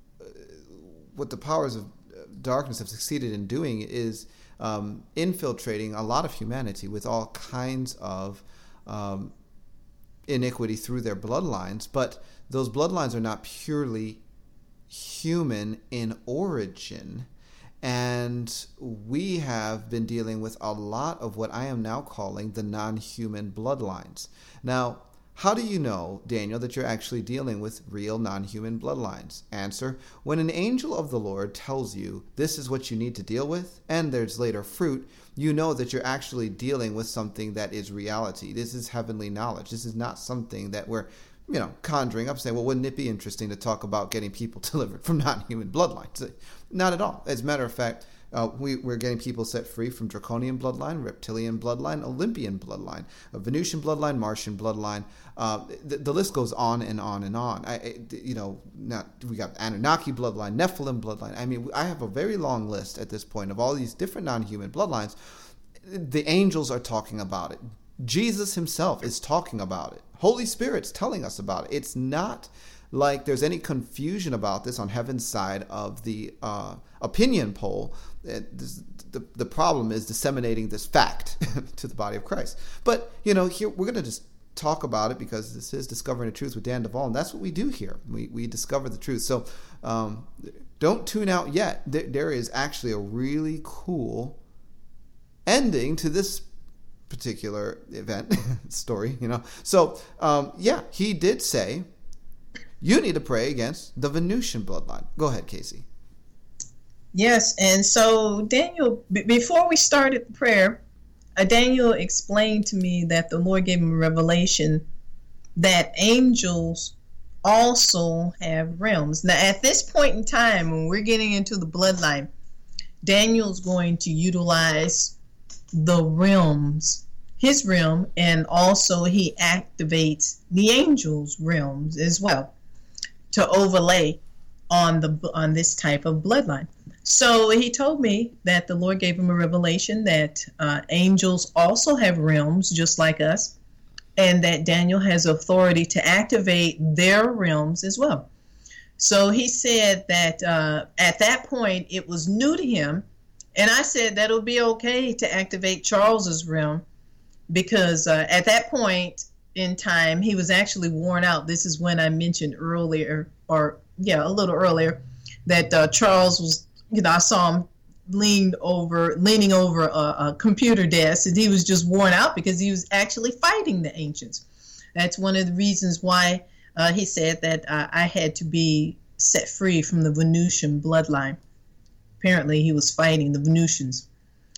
what the powers of darkness have succeeded in doing is um, infiltrating a lot of humanity with all kinds of um, iniquity through their bloodlines. But those bloodlines are not purely human in origin, and we have been dealing with a lot of what I am now calling the non-human bloodlines. Now, how do you know, Daniel, that you're actually dealing with real non-human bloodlines? Answer: when an angel of the Lord tells you this is what you need to deal with, and there's later fruit, you know that you're actually dealing with something that is reality. This is heavenly knowledge. This is not something that we're you know, conjuring up, saying, well, wouldn't it be interesting to talk about getting people delivered from non-human bloodlines? Not at all. As a matter of fact, uh, we, we're getting people set free from draconian bloodline, reptilian bloodline, Olympian bloodline, a Venusian bloodline, Martian bloodline. Uh, the, the list goes on and on and on. I, I, you know, not, we got Anunnaki bloodline, Nephilim bloodline. I mean, I have a very long list at this point of all these different non-human bloodlines. The angels are talking about it. Jesus himself is talking about it. Holy Spirit's telling us about it. It's not like there's any confusion about this on heaven's side of the uh, opinion poll. It, this, the, the problem is disseminating this fact to the body of Christ. But, you know, here we're going to just talk about it because this is Discovering the Truth with Dan Duvall, and that's what we do here. We we discover the truth. So um, don't tune out yet. There, there is actually a really cool ending to this particular event story, you know. So um yeah, he did say you need to pray against the Venusian bloodline. Go ahead, Casey. Yes, and so Daniel, b- before we started the prayer, uh, Daniel explained to me that the Lord gave him a revelation that angels also have realms. Now, at this point in time, when we're getting into the bloodline, Daniel's going to utilize the realms, his realm, and also he activates the angels' realms as well to overlay on the on this type of bloodline. So he told me that the Lord gave him a revelation that uh, angels also have realms just like us, and that Daniel has authority to activate their realms as well. So he said that uh, at that point it was new to him. And I said that it'll be okay to activate Charles's realm because uh, at that point in time, he was actually worn out. This is when I mentioned earlier, or yeah, a little earlier, that uh, Charles was, you know, I saw him leaned over, leaning over a, a computer desk, and he was just worn out because he was actually fighting the ancients. That's one of the reasons why uh, he said that uh, I had to be set free from the Venusian bloodline. Apparently, he was fighting the Venusians.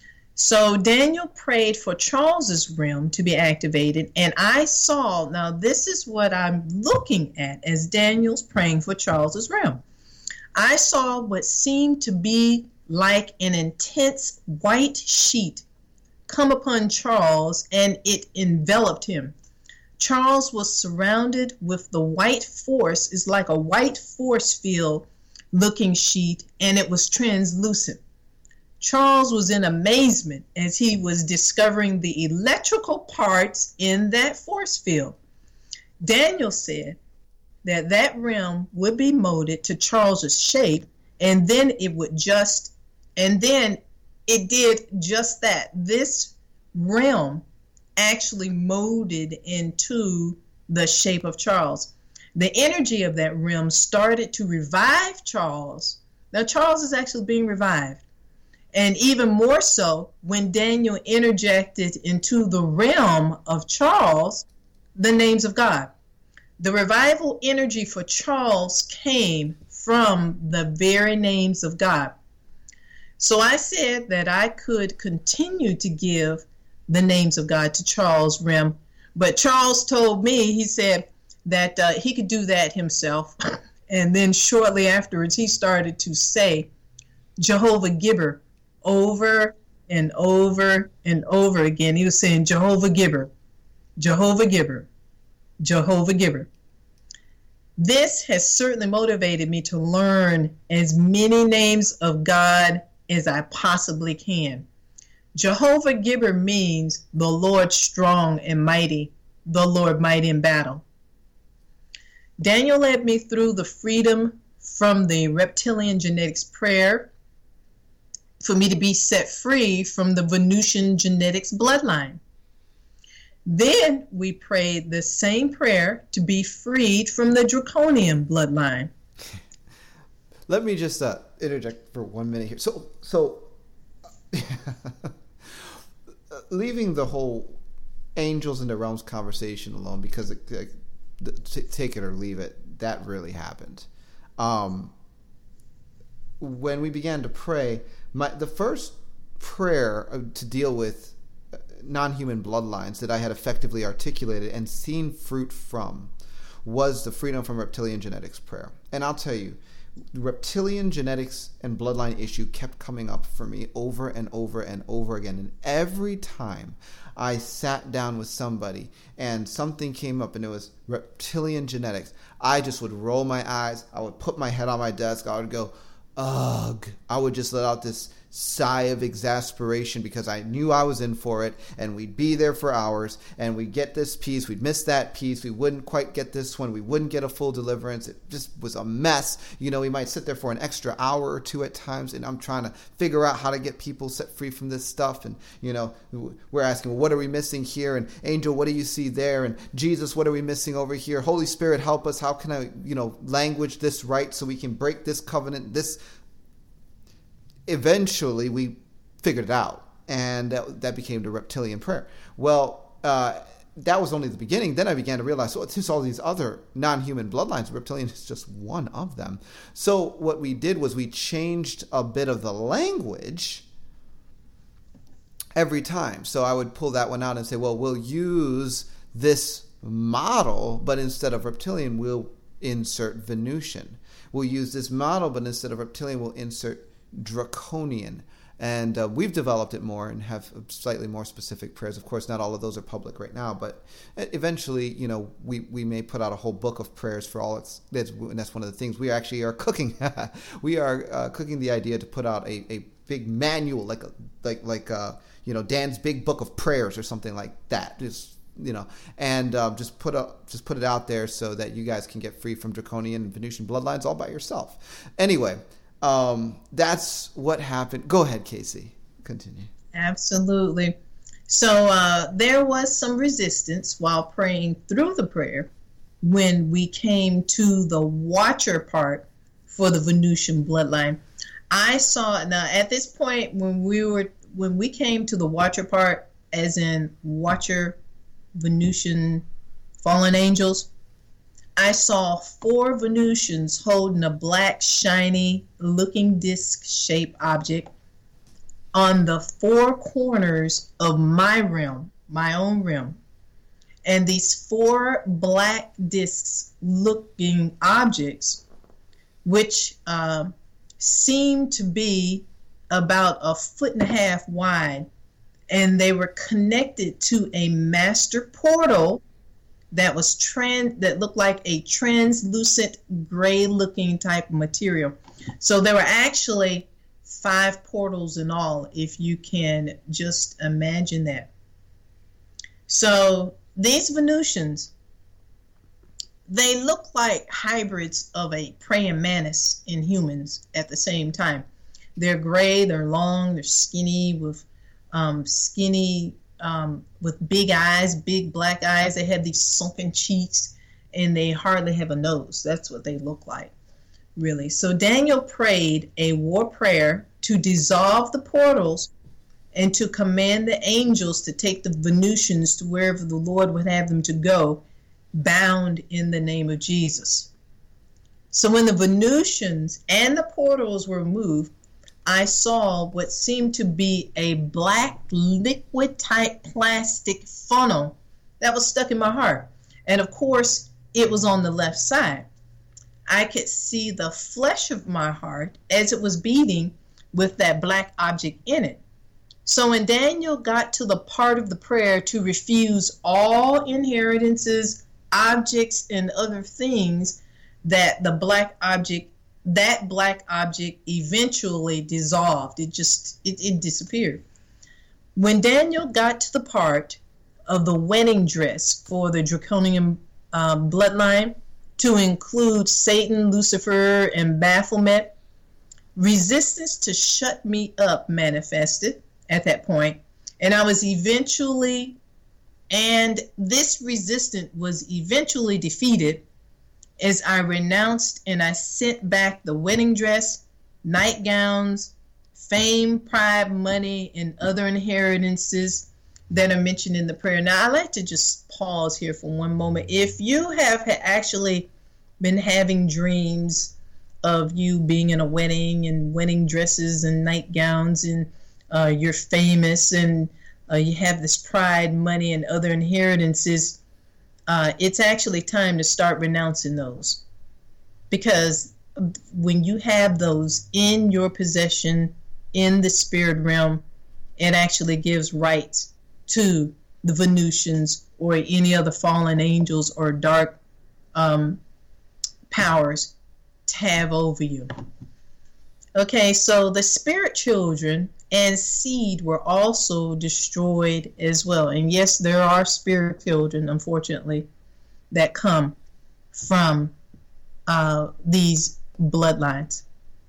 So Daniel prayed for Charles's realm to be activated, and I saw, now this is what I'm looking at as Daniel's praying for Charles's realm. I saw what seemed to be like an intense white sheet come upon Charles, and it enveloped him. Charles was surrounded with the white force, it's like a white force field looking sheet, and it was translucent. Charles was in amazement as he was discovering the electrical parts in that force field. Daniel said that that realm would be molded to Charles's shape, and then it would just, and then it did just that. This realm actually molded into the shape of Charles. The energy of that realm started to revive Charles. Now, Charles is actually being revived. And even more so, when Daniel interjected into the realm of Charles the names of God. The revival energy for Charles came from the very names of God. So I said that I could continue to give the names of God to Charles' realm, but Charles told me, he said that uh, he could do that himself. And then shortly afterwards, he started to say Jehovah Gibber over and over and over again. He was saying Jehovah Gibber, Jehovah Gibber, Jehovah Gibber. This has certainly motivated me to learn as many names of God as I possibly can. Jehovah Gibber means the Lord strong and mighty, the Lord mighty in battle. Daniel led me through the freedom from the reptilian genetics prayer for me to be set free from the Venusian genetics bloodline. Then we prayed the same prayer to be freed from the draconian bloodline. Let me just uh, interject for one minute here. So, so leaving the whole angels in the realms conversation alone, because it, it, t- take it or leave it, that really happened. Um, when we began to pray, my the first prayer to deal with non-human bloodlines that I had effectively articulated and seen fruit from was the freedom from reptilian genetics prayer. And I'll tell you, the reptilian genetics and bloodline issue kept coming up for me over and over and over again. And every time I sat down with somebody and something came up and it was reptilian genetics, I just would roll my eyes. I would put my head on my desk. I would go, ugh. I would just let out this sigh of exasperation because I knew I was in for it, and we'd be there for hours, and we'd get this piece, we'd miss that piece, we wouldn't quite get this one, we wouldn't get a full deliverance. It just was a mess. You know, we might sit there for an extra hour or two at times, and I'm trying to figure out how to get people set free from this stuff. And, you know, we're asking, well, what are we missing here? And Angel, what do you see there? And Jesus, what are we missing over here? Holy Spirit, help us. How can I, you know, language this right so we can break this covenant, this. Eventually, we figured it out, and that, that became the reptilian prayer. Well, uh, that was only the beginning. Then I began to realize, so it's just all these other non-human bloodlines. Reptilian is just one of them. So what we did was we changed a bit of the language every time. So I would pull that one out and say, well, we'll use this model, but instead of reptilian, we'll insert Venusian. We'll use this model, but instead of reptilian, we'll insert draconian. And uh, we've developed it more and have slightly more specific prayers. Of course, not all of those are public right now, but eventually, you know, we, we may put out a whole book of prayers for all its. That's, and that's one of the things we actually are cooking. we are uh, cooking the idea to put out a, a big manual, like a, like like uh, you know, Dan's big book of prayers or something like that. Just, you know, and um, just put a, just put it out there so that you guys can get free from draconian and Venusian bloodlines all by yourself. Anyway. Um, that's what happened. Go ahead, Casey. Continue. Absolutely. So uh, there was some resistance while praying through the prayer when we came to the watcher part for the Venusian bloodline. I saw, now at this point when we were, when we came to the watcher part, as in watcher, Venusian, fallen angels, I saw four Venusians holding a black, shiny looking disc-shaped object on the four corners of my realm, my own realm. And these four black discs-looking objects, which uh, seemed to be about a foot and a half wide, and they were connected to a master portal that was trans that looked like a translucent gray looking type of material. So there were actually five portals in all, if you can just imagine that. So these Venusians, they look like hybrids of a praying mantis in humans at the same time. They're gray, they're long, they're skinny with um, skinny um, with big eyes, big black eyes. They have these sunken cheeks, and they hardly have a nose. That's what they look like, really. So Daniel prayed a war prayer to dissolve the portals and to command the angels to take the Venusians to wherever the Lord would have them to go, bound in the name of Jesus. So when the Venusians and the portals were moved, I saw what seemed to be a black liquid type plastic funnel that was stuck in my heart. And of course, it was on the left side. I could see the flesh of my heart as it was beating with that black object in it. So when Daniel got to the part of the prayer to refuse all inheritances, objects, and other things, that the black object, that black object eventually dissolved. It just, it, it disappeared. When Daniel got to the part of the wedding dress for the draconian um, bloodline, to include Satan, Lucifer, and Baphomet, resistance to shut me up manifested at that point, and I was eventually, and this resistance was eventually defeated as I renounced and I sent back the wedding dress, nightgowns, fame, pride, money, and other inheritances that are mentioned in the prayer. Now, I like to just pause here for one moment. If you have actually been having dreams of you being in a wedding and wedding dresses and nightgowns, and uh, you're famous and uh, you have this pride, money, and other inheritances, uh, it's actually time to start renouncing those. Because when you have those in your possession in the spirit realm, it actually gives rights to the Venusians or any other fallen angels or dark um, powers to have over you. Okay, so the spirit children and seed were also destroyed as well. And yes, there are spirit children, unfortunately, that come from uh, these bloodlines.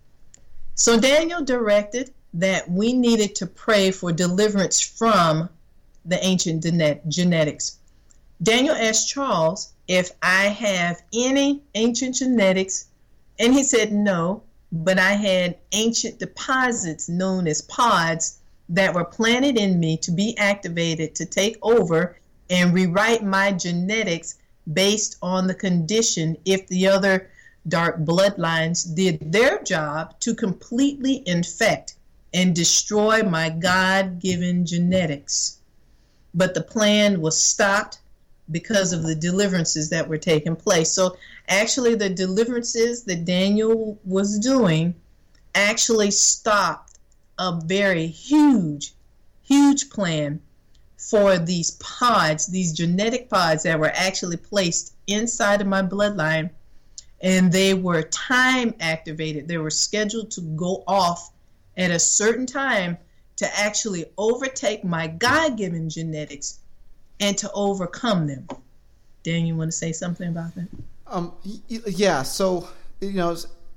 So Daniel directed that we needed to pray for deliverance from the ancient genetics. Daniel asked Charles if I have any ancient genetics, and he said no, but I had ancient deposits known as pods that were planted in me to be activated to take over and rewrite my genetics based on the condition if the other dark bloodlines did their job to completely infect and destroy my God-given genetics. But the plan was stopped because of the deliverances that were taking place. So actually the deliverances that Daniel was doing actually stopped a very huge, huge plan for these pods, these genetic pods that were actually placed inside of my bloodline, and they were time activated. They were scheduled to go off at a certain time to actually overtake my God-given genetics and to overcome them. Dan, you want to say something about that? Um, yeah, so, you know,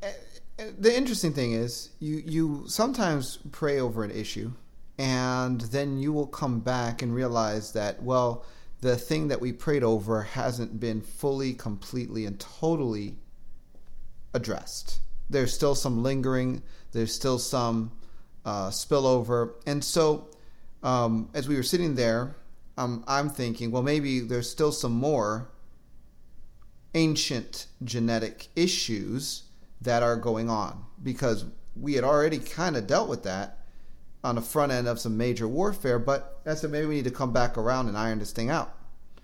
the interesting thing is you, you sometimes pray over an issue, and then you will come back and realize that, well, the thing that we prayed over hasn't been fully, completely, and totally addressed. There's still some lingering, there's still some uh, spillover. And so um, as we were sitting there, um, I'm thinking, well, maybe there's still some more ancient genetic issues that are going on, because we had already kind of dealt with that on the front end of some major warfare, but I said maybe we need to come back around and iron this thing out.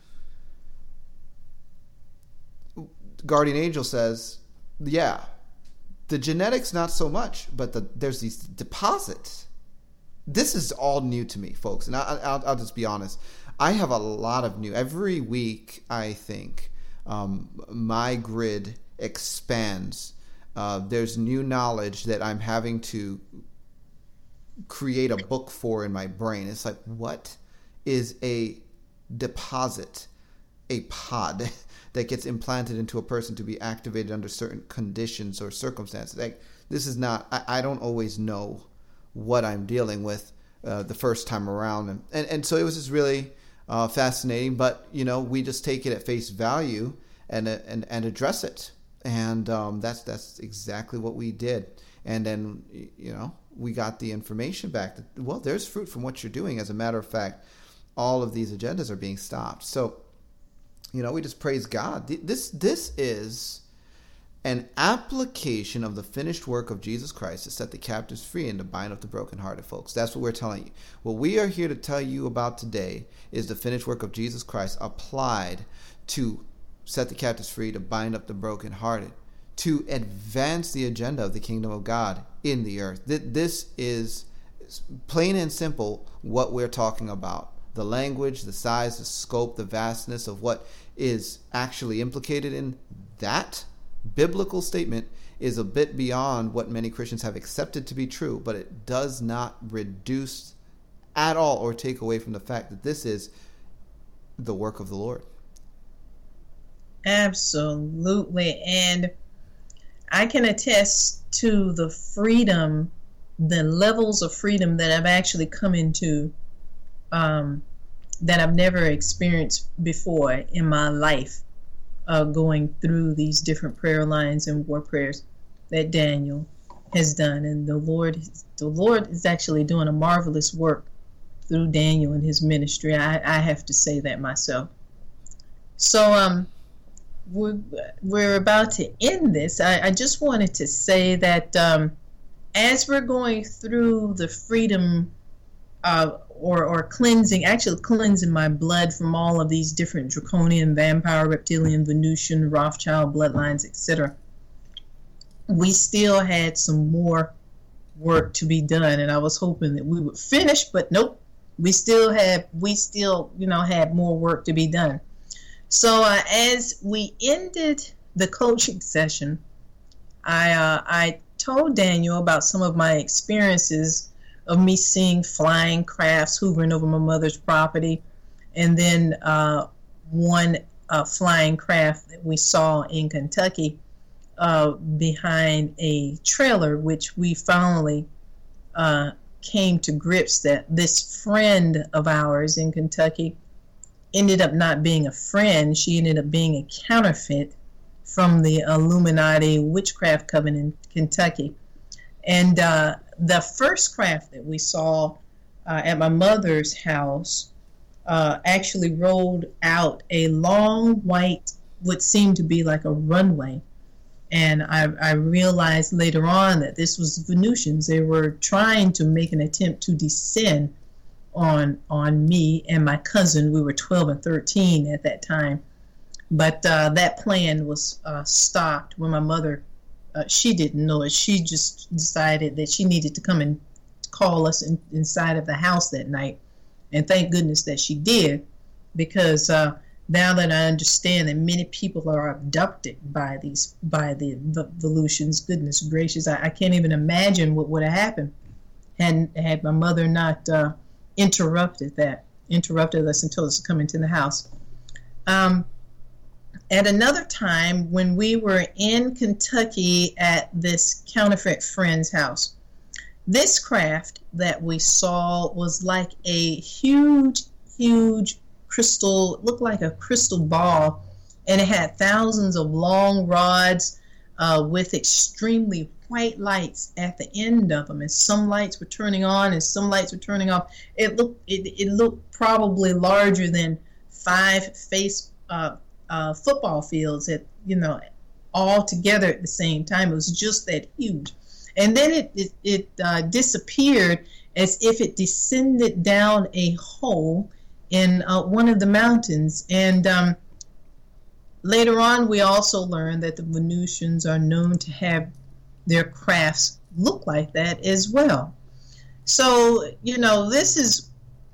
Guardian Angel says, yeah, the genetics not so much, but the, there's these deposits. This is all new to me, folks, and I, I'll, I'll just be honest. I have a lot of new. Every week, I think, um, my grid expands. Uh, there's new knowledge that I'm having to create a book for in my brain. It's like, what is a deposit, a pod that gets implanted into a person to be activated under certain conditions or circumstances? Like, this is not, I, I don't always know what I'm dealing with. uh, the first time around. And, and, and so it was just really uh, fascinating. But, you know, we just take it at face value and and, and address it. And um, that's that's exactly what we did. And then, you know, we got the information back that, well, there's fruit from what you're doing. As a matter of fact, all of these agendas are being stopped. So, you know, we just praise God. This this is an application of the finished work of Jesus Christ to set the captives free and to bind up the brokenhearted, folks. That's what we're telling you. What we are here to tell you about today is the finished work of Jesus Christ applied to set the captives free, to bind up the brokenhearted, to advance the agenda of the kingdom of God in the earth. This is plain and simple what we're talking about. The language, the size, the scope, the vastness of what is actually implicated in that biblical statement is a bit beyond what many Christians have accepted to be true, but it does not reduce at all or take away from the fact that this is the work of the Lord. Absolutely. And I can attest to the freedom, the levels of freedom that I've actually come into um, that I've never experienced before in my life, uh, going through these different prayer lines and war prayers that Daniel has done. And the Lord, the Lord is actually doing a marvelous work through Daniel and his ministry. I, I have to say that myself. So um, we're, we're about to end this. I, I just wanted to say that um, as we're going through the freedom uh, or, or cleansing, actually cleansing my blood from all of these different draconian, vampire, reptilian, Venusian, Rothschild bloodlines, et cetera, we still had some more work to be done, and I was hoping that we would finish, but nope, we still have, we still, you know, had more work to be done. So uh, as we ended the coaching session, I uh, I told Daniel about some of my experiences of me seeing flying crafts hovering over my mother's property, and then uh, one uh, flying craft that we saw in Kentucky uh, behind a trailer, which we finally uh, came to grips that this friend of ours in Kentucky ended up not being a friend. She ended up being a counterfeit from the Illuminati witchcraft coven in Kentucky. And uh, the first craft that we saw uh, at my mother's house uh, actually rolled out a long white, what seemed to be like a runway. And I, I realized later on that this was Venusians. They were trying to make an attempt to descend on on me and my cousin. We were twelve and thirteen at that time. But uh, that plan was uh, stopped when my mother, uh, she didn't know it. She just decided that she needed to come and call us in, inside of the house that night. And thank goodness that she did, because uh, now that I understand that many people are abducted by these, by the Venusians, goodness gracious, I, I can't even imagine what would have happened had, had my mother not uh, interrupted that, interrupted us and told us to come into the house. Um, at another time, when we were in Kentucky at this counterfeit friend's house, this craft that we saw was like a huge, huge crystal, it looked like a crystal ball, and it had thousands of long rods uh, with extremely white lights at the end of them, and some lights were turning on and some lights were turning off. It looked it, it looked probably larger than five face uh, uh, football fields at you know all together at the same time. It was just that huge, and then it it, it uh, disappeared as if it descended down a hole in uh, one of the mountains. And um, later on, we also learned that the Venusians are known to have their crafts look like that as well. So, you know, this is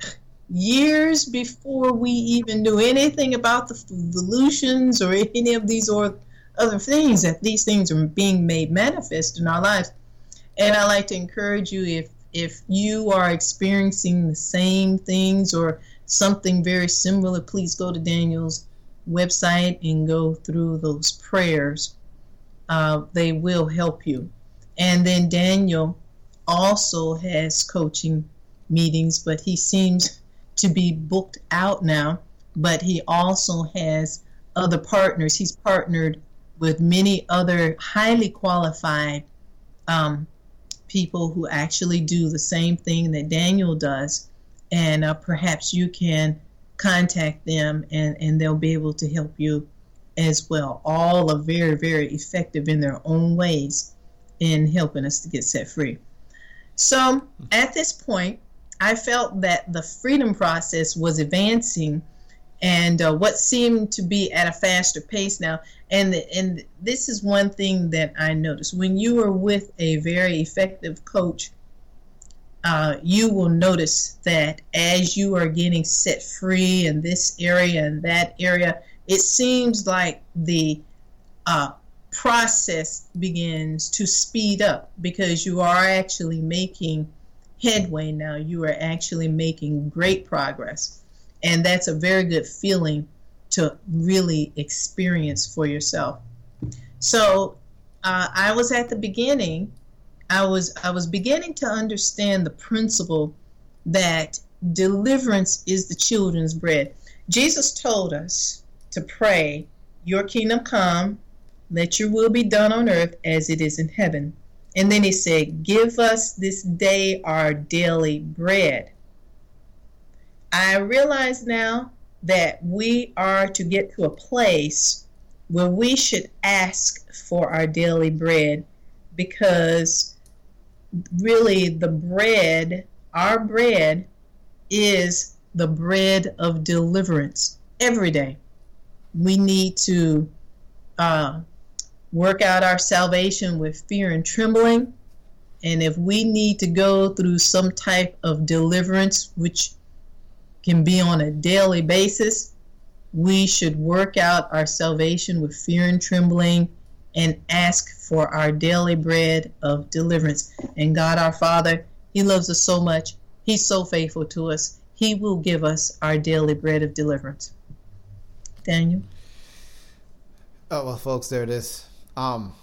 years before we even knew anything about the Venusians or any of these or other things, that these things are being made manifest in our lives. And I like to encourage you, if if you are experiencing the same things or something very similar, please go to Daniel's website and go through those prayers. Uh, they will help you. And then Daniel also has coaching meetings, but he seems to be booked out now. But he also has other partners. He's partnered with many other highly qualified um, people who actually do the same thing that Daniel does. And uh, perhaps you can contact them and, and they'll be able to help you as well. All are very, very effective in their own ways in helping us to get set free. So at this point, I felt that the freedom process was advancing, and uh, what seemed to be at a faster pace now. And, and this is one thing that I noticed. When you are with a very effective coach, uh, you will notice that as you are getting set free in this area and that area, it seems like the uh, process begins to speed up because you are actually making headway now. You are actually making great progress. And that's a very good feeling to really experience for yourself. So uh, I was at the beginning, I was I was beginning to understand the principle that deliverance is the children's bread. Jesus told us to pray, your kingdom come, let your will be done on earth as it is in heaven. And then he said, give us this day our daily bread. I realize now that we are to get to a place where we should ask for our daily bread, because really the bread, our bread, is the bread of deliverance. Every day we need to uh, work out our salvation with fear and trembling. And if we need to go through some type of deliverance, which can be on a daily basis, we should work out our salvation with fear and trembling and ask for our daily bread of deliverance. And God our Father, he loves us so much. He's so faithful to us. He will give us our daily bread of deliverance. Daniel? Oh, well, folks, there it is. Um,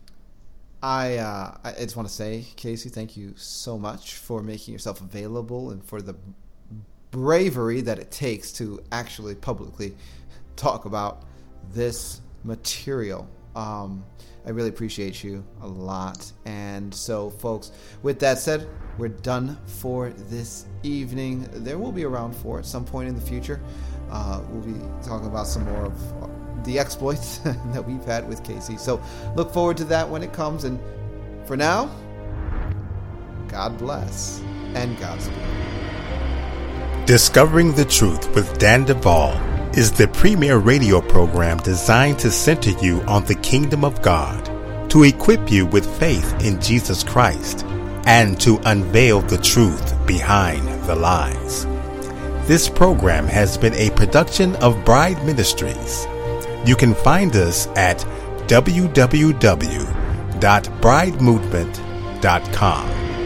I, uh, I just want to say, Casey, thank you so much for making yourself available and for the bravery that it takes to actually publicly talk about this material. Um, I really appreciate you a lot. And so, folks, with that said, we're done for this evening. There will be a round four at some point in the future. Uh, we'll be talking about some more of the exploits that we've had with Casey. So look forward to that when it comes. And for now, God bless and Godspeed. Discovering the Truth with Dan Duvall is the premier radio program designed to center you on the kingdom of God, to equip you with faith in Jesus Christ, and to unveil the truth behind the lies. This program has been a production of Bride Ministries. You can find us at w w w dot bride movement dot com.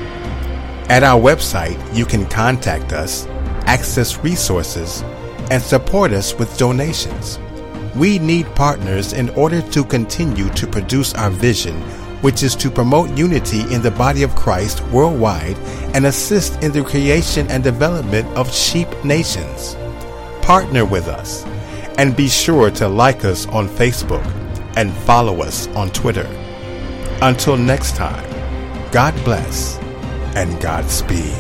At our website, you can contact us, access resources, and support us with donations. We need partners in order to continue to produce our vision, which is to promote unity in the body of Christ worldwide and assist in the creation and development of sheep nations. Partner with us, and be sure to like us on Facebook and follow us on Twitter. Until next time, God bless and Godspeed.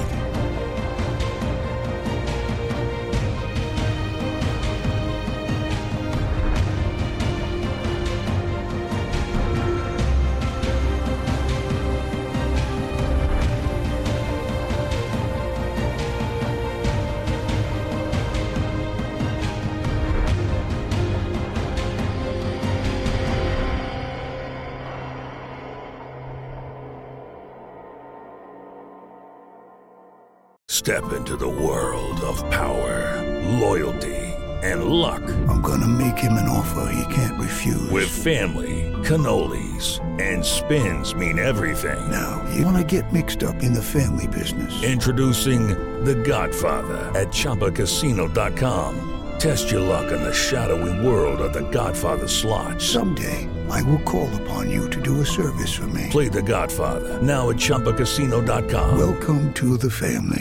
Step into the world of power, loyalty, and luck. I'm gonna make him an offer he can't refuse. With family, cannolis, and spins mean everything. Now, you wanna get mixed up in the family business. Introducing The Godfather at Chumba Casino dot com. Test your luck in the shadowy world of The Godfather slot. Someday, I will call upon you to do a service for me. Play The Godfather now at Chumba Casino dot com. Welcome to the family. No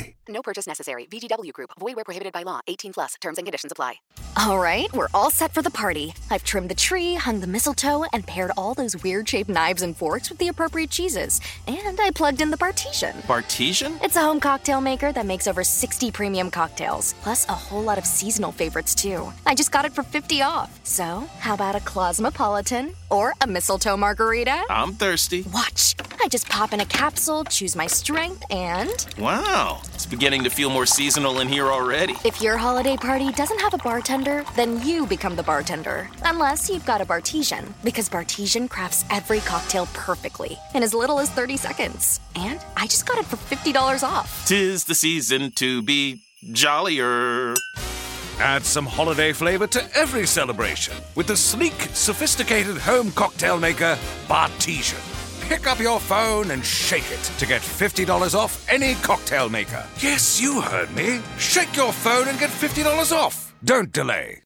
No purchase necessary. V G W Group. Void where prohibited by law. eighteen plus. Terms and conditions apply. All right, we're all set for the party. I've trimmed the tree, hung the mistletoe, and paired all those weird-shaped knives and forks with the appropriate cheeses. And I plugged in the Bartesian. Bartesian? It's a home cocktail maker that makes over sixty premium cocktails, plus a whole lot of seasonal favorites, too. I just got it for fifty off. So, how about a Cosmopolitan or a mistletoe margarita? I'm thirsty. Watch. I just pop in a capsule, choose my strength, and... Wow, it's beginning to feel more seasonal in here already. If your holiday party doesn't have a bartender, then you become the bartender. Unless you've got a Bartesian, because Bartesian crafts every cocktail perfectly in as little as thirty seconds. And I just got it for fifty dollars off. 'Tis the season to be jollier. Add some holiday flavor to every celebration with the sleek, sophisticated home cocktail maker, Bartesian. Pick up your phone and shake it to get fifty dollars off any cocktail maker. Yes, you heard me. Shake your phone and get fifty dollars off. Don't delay.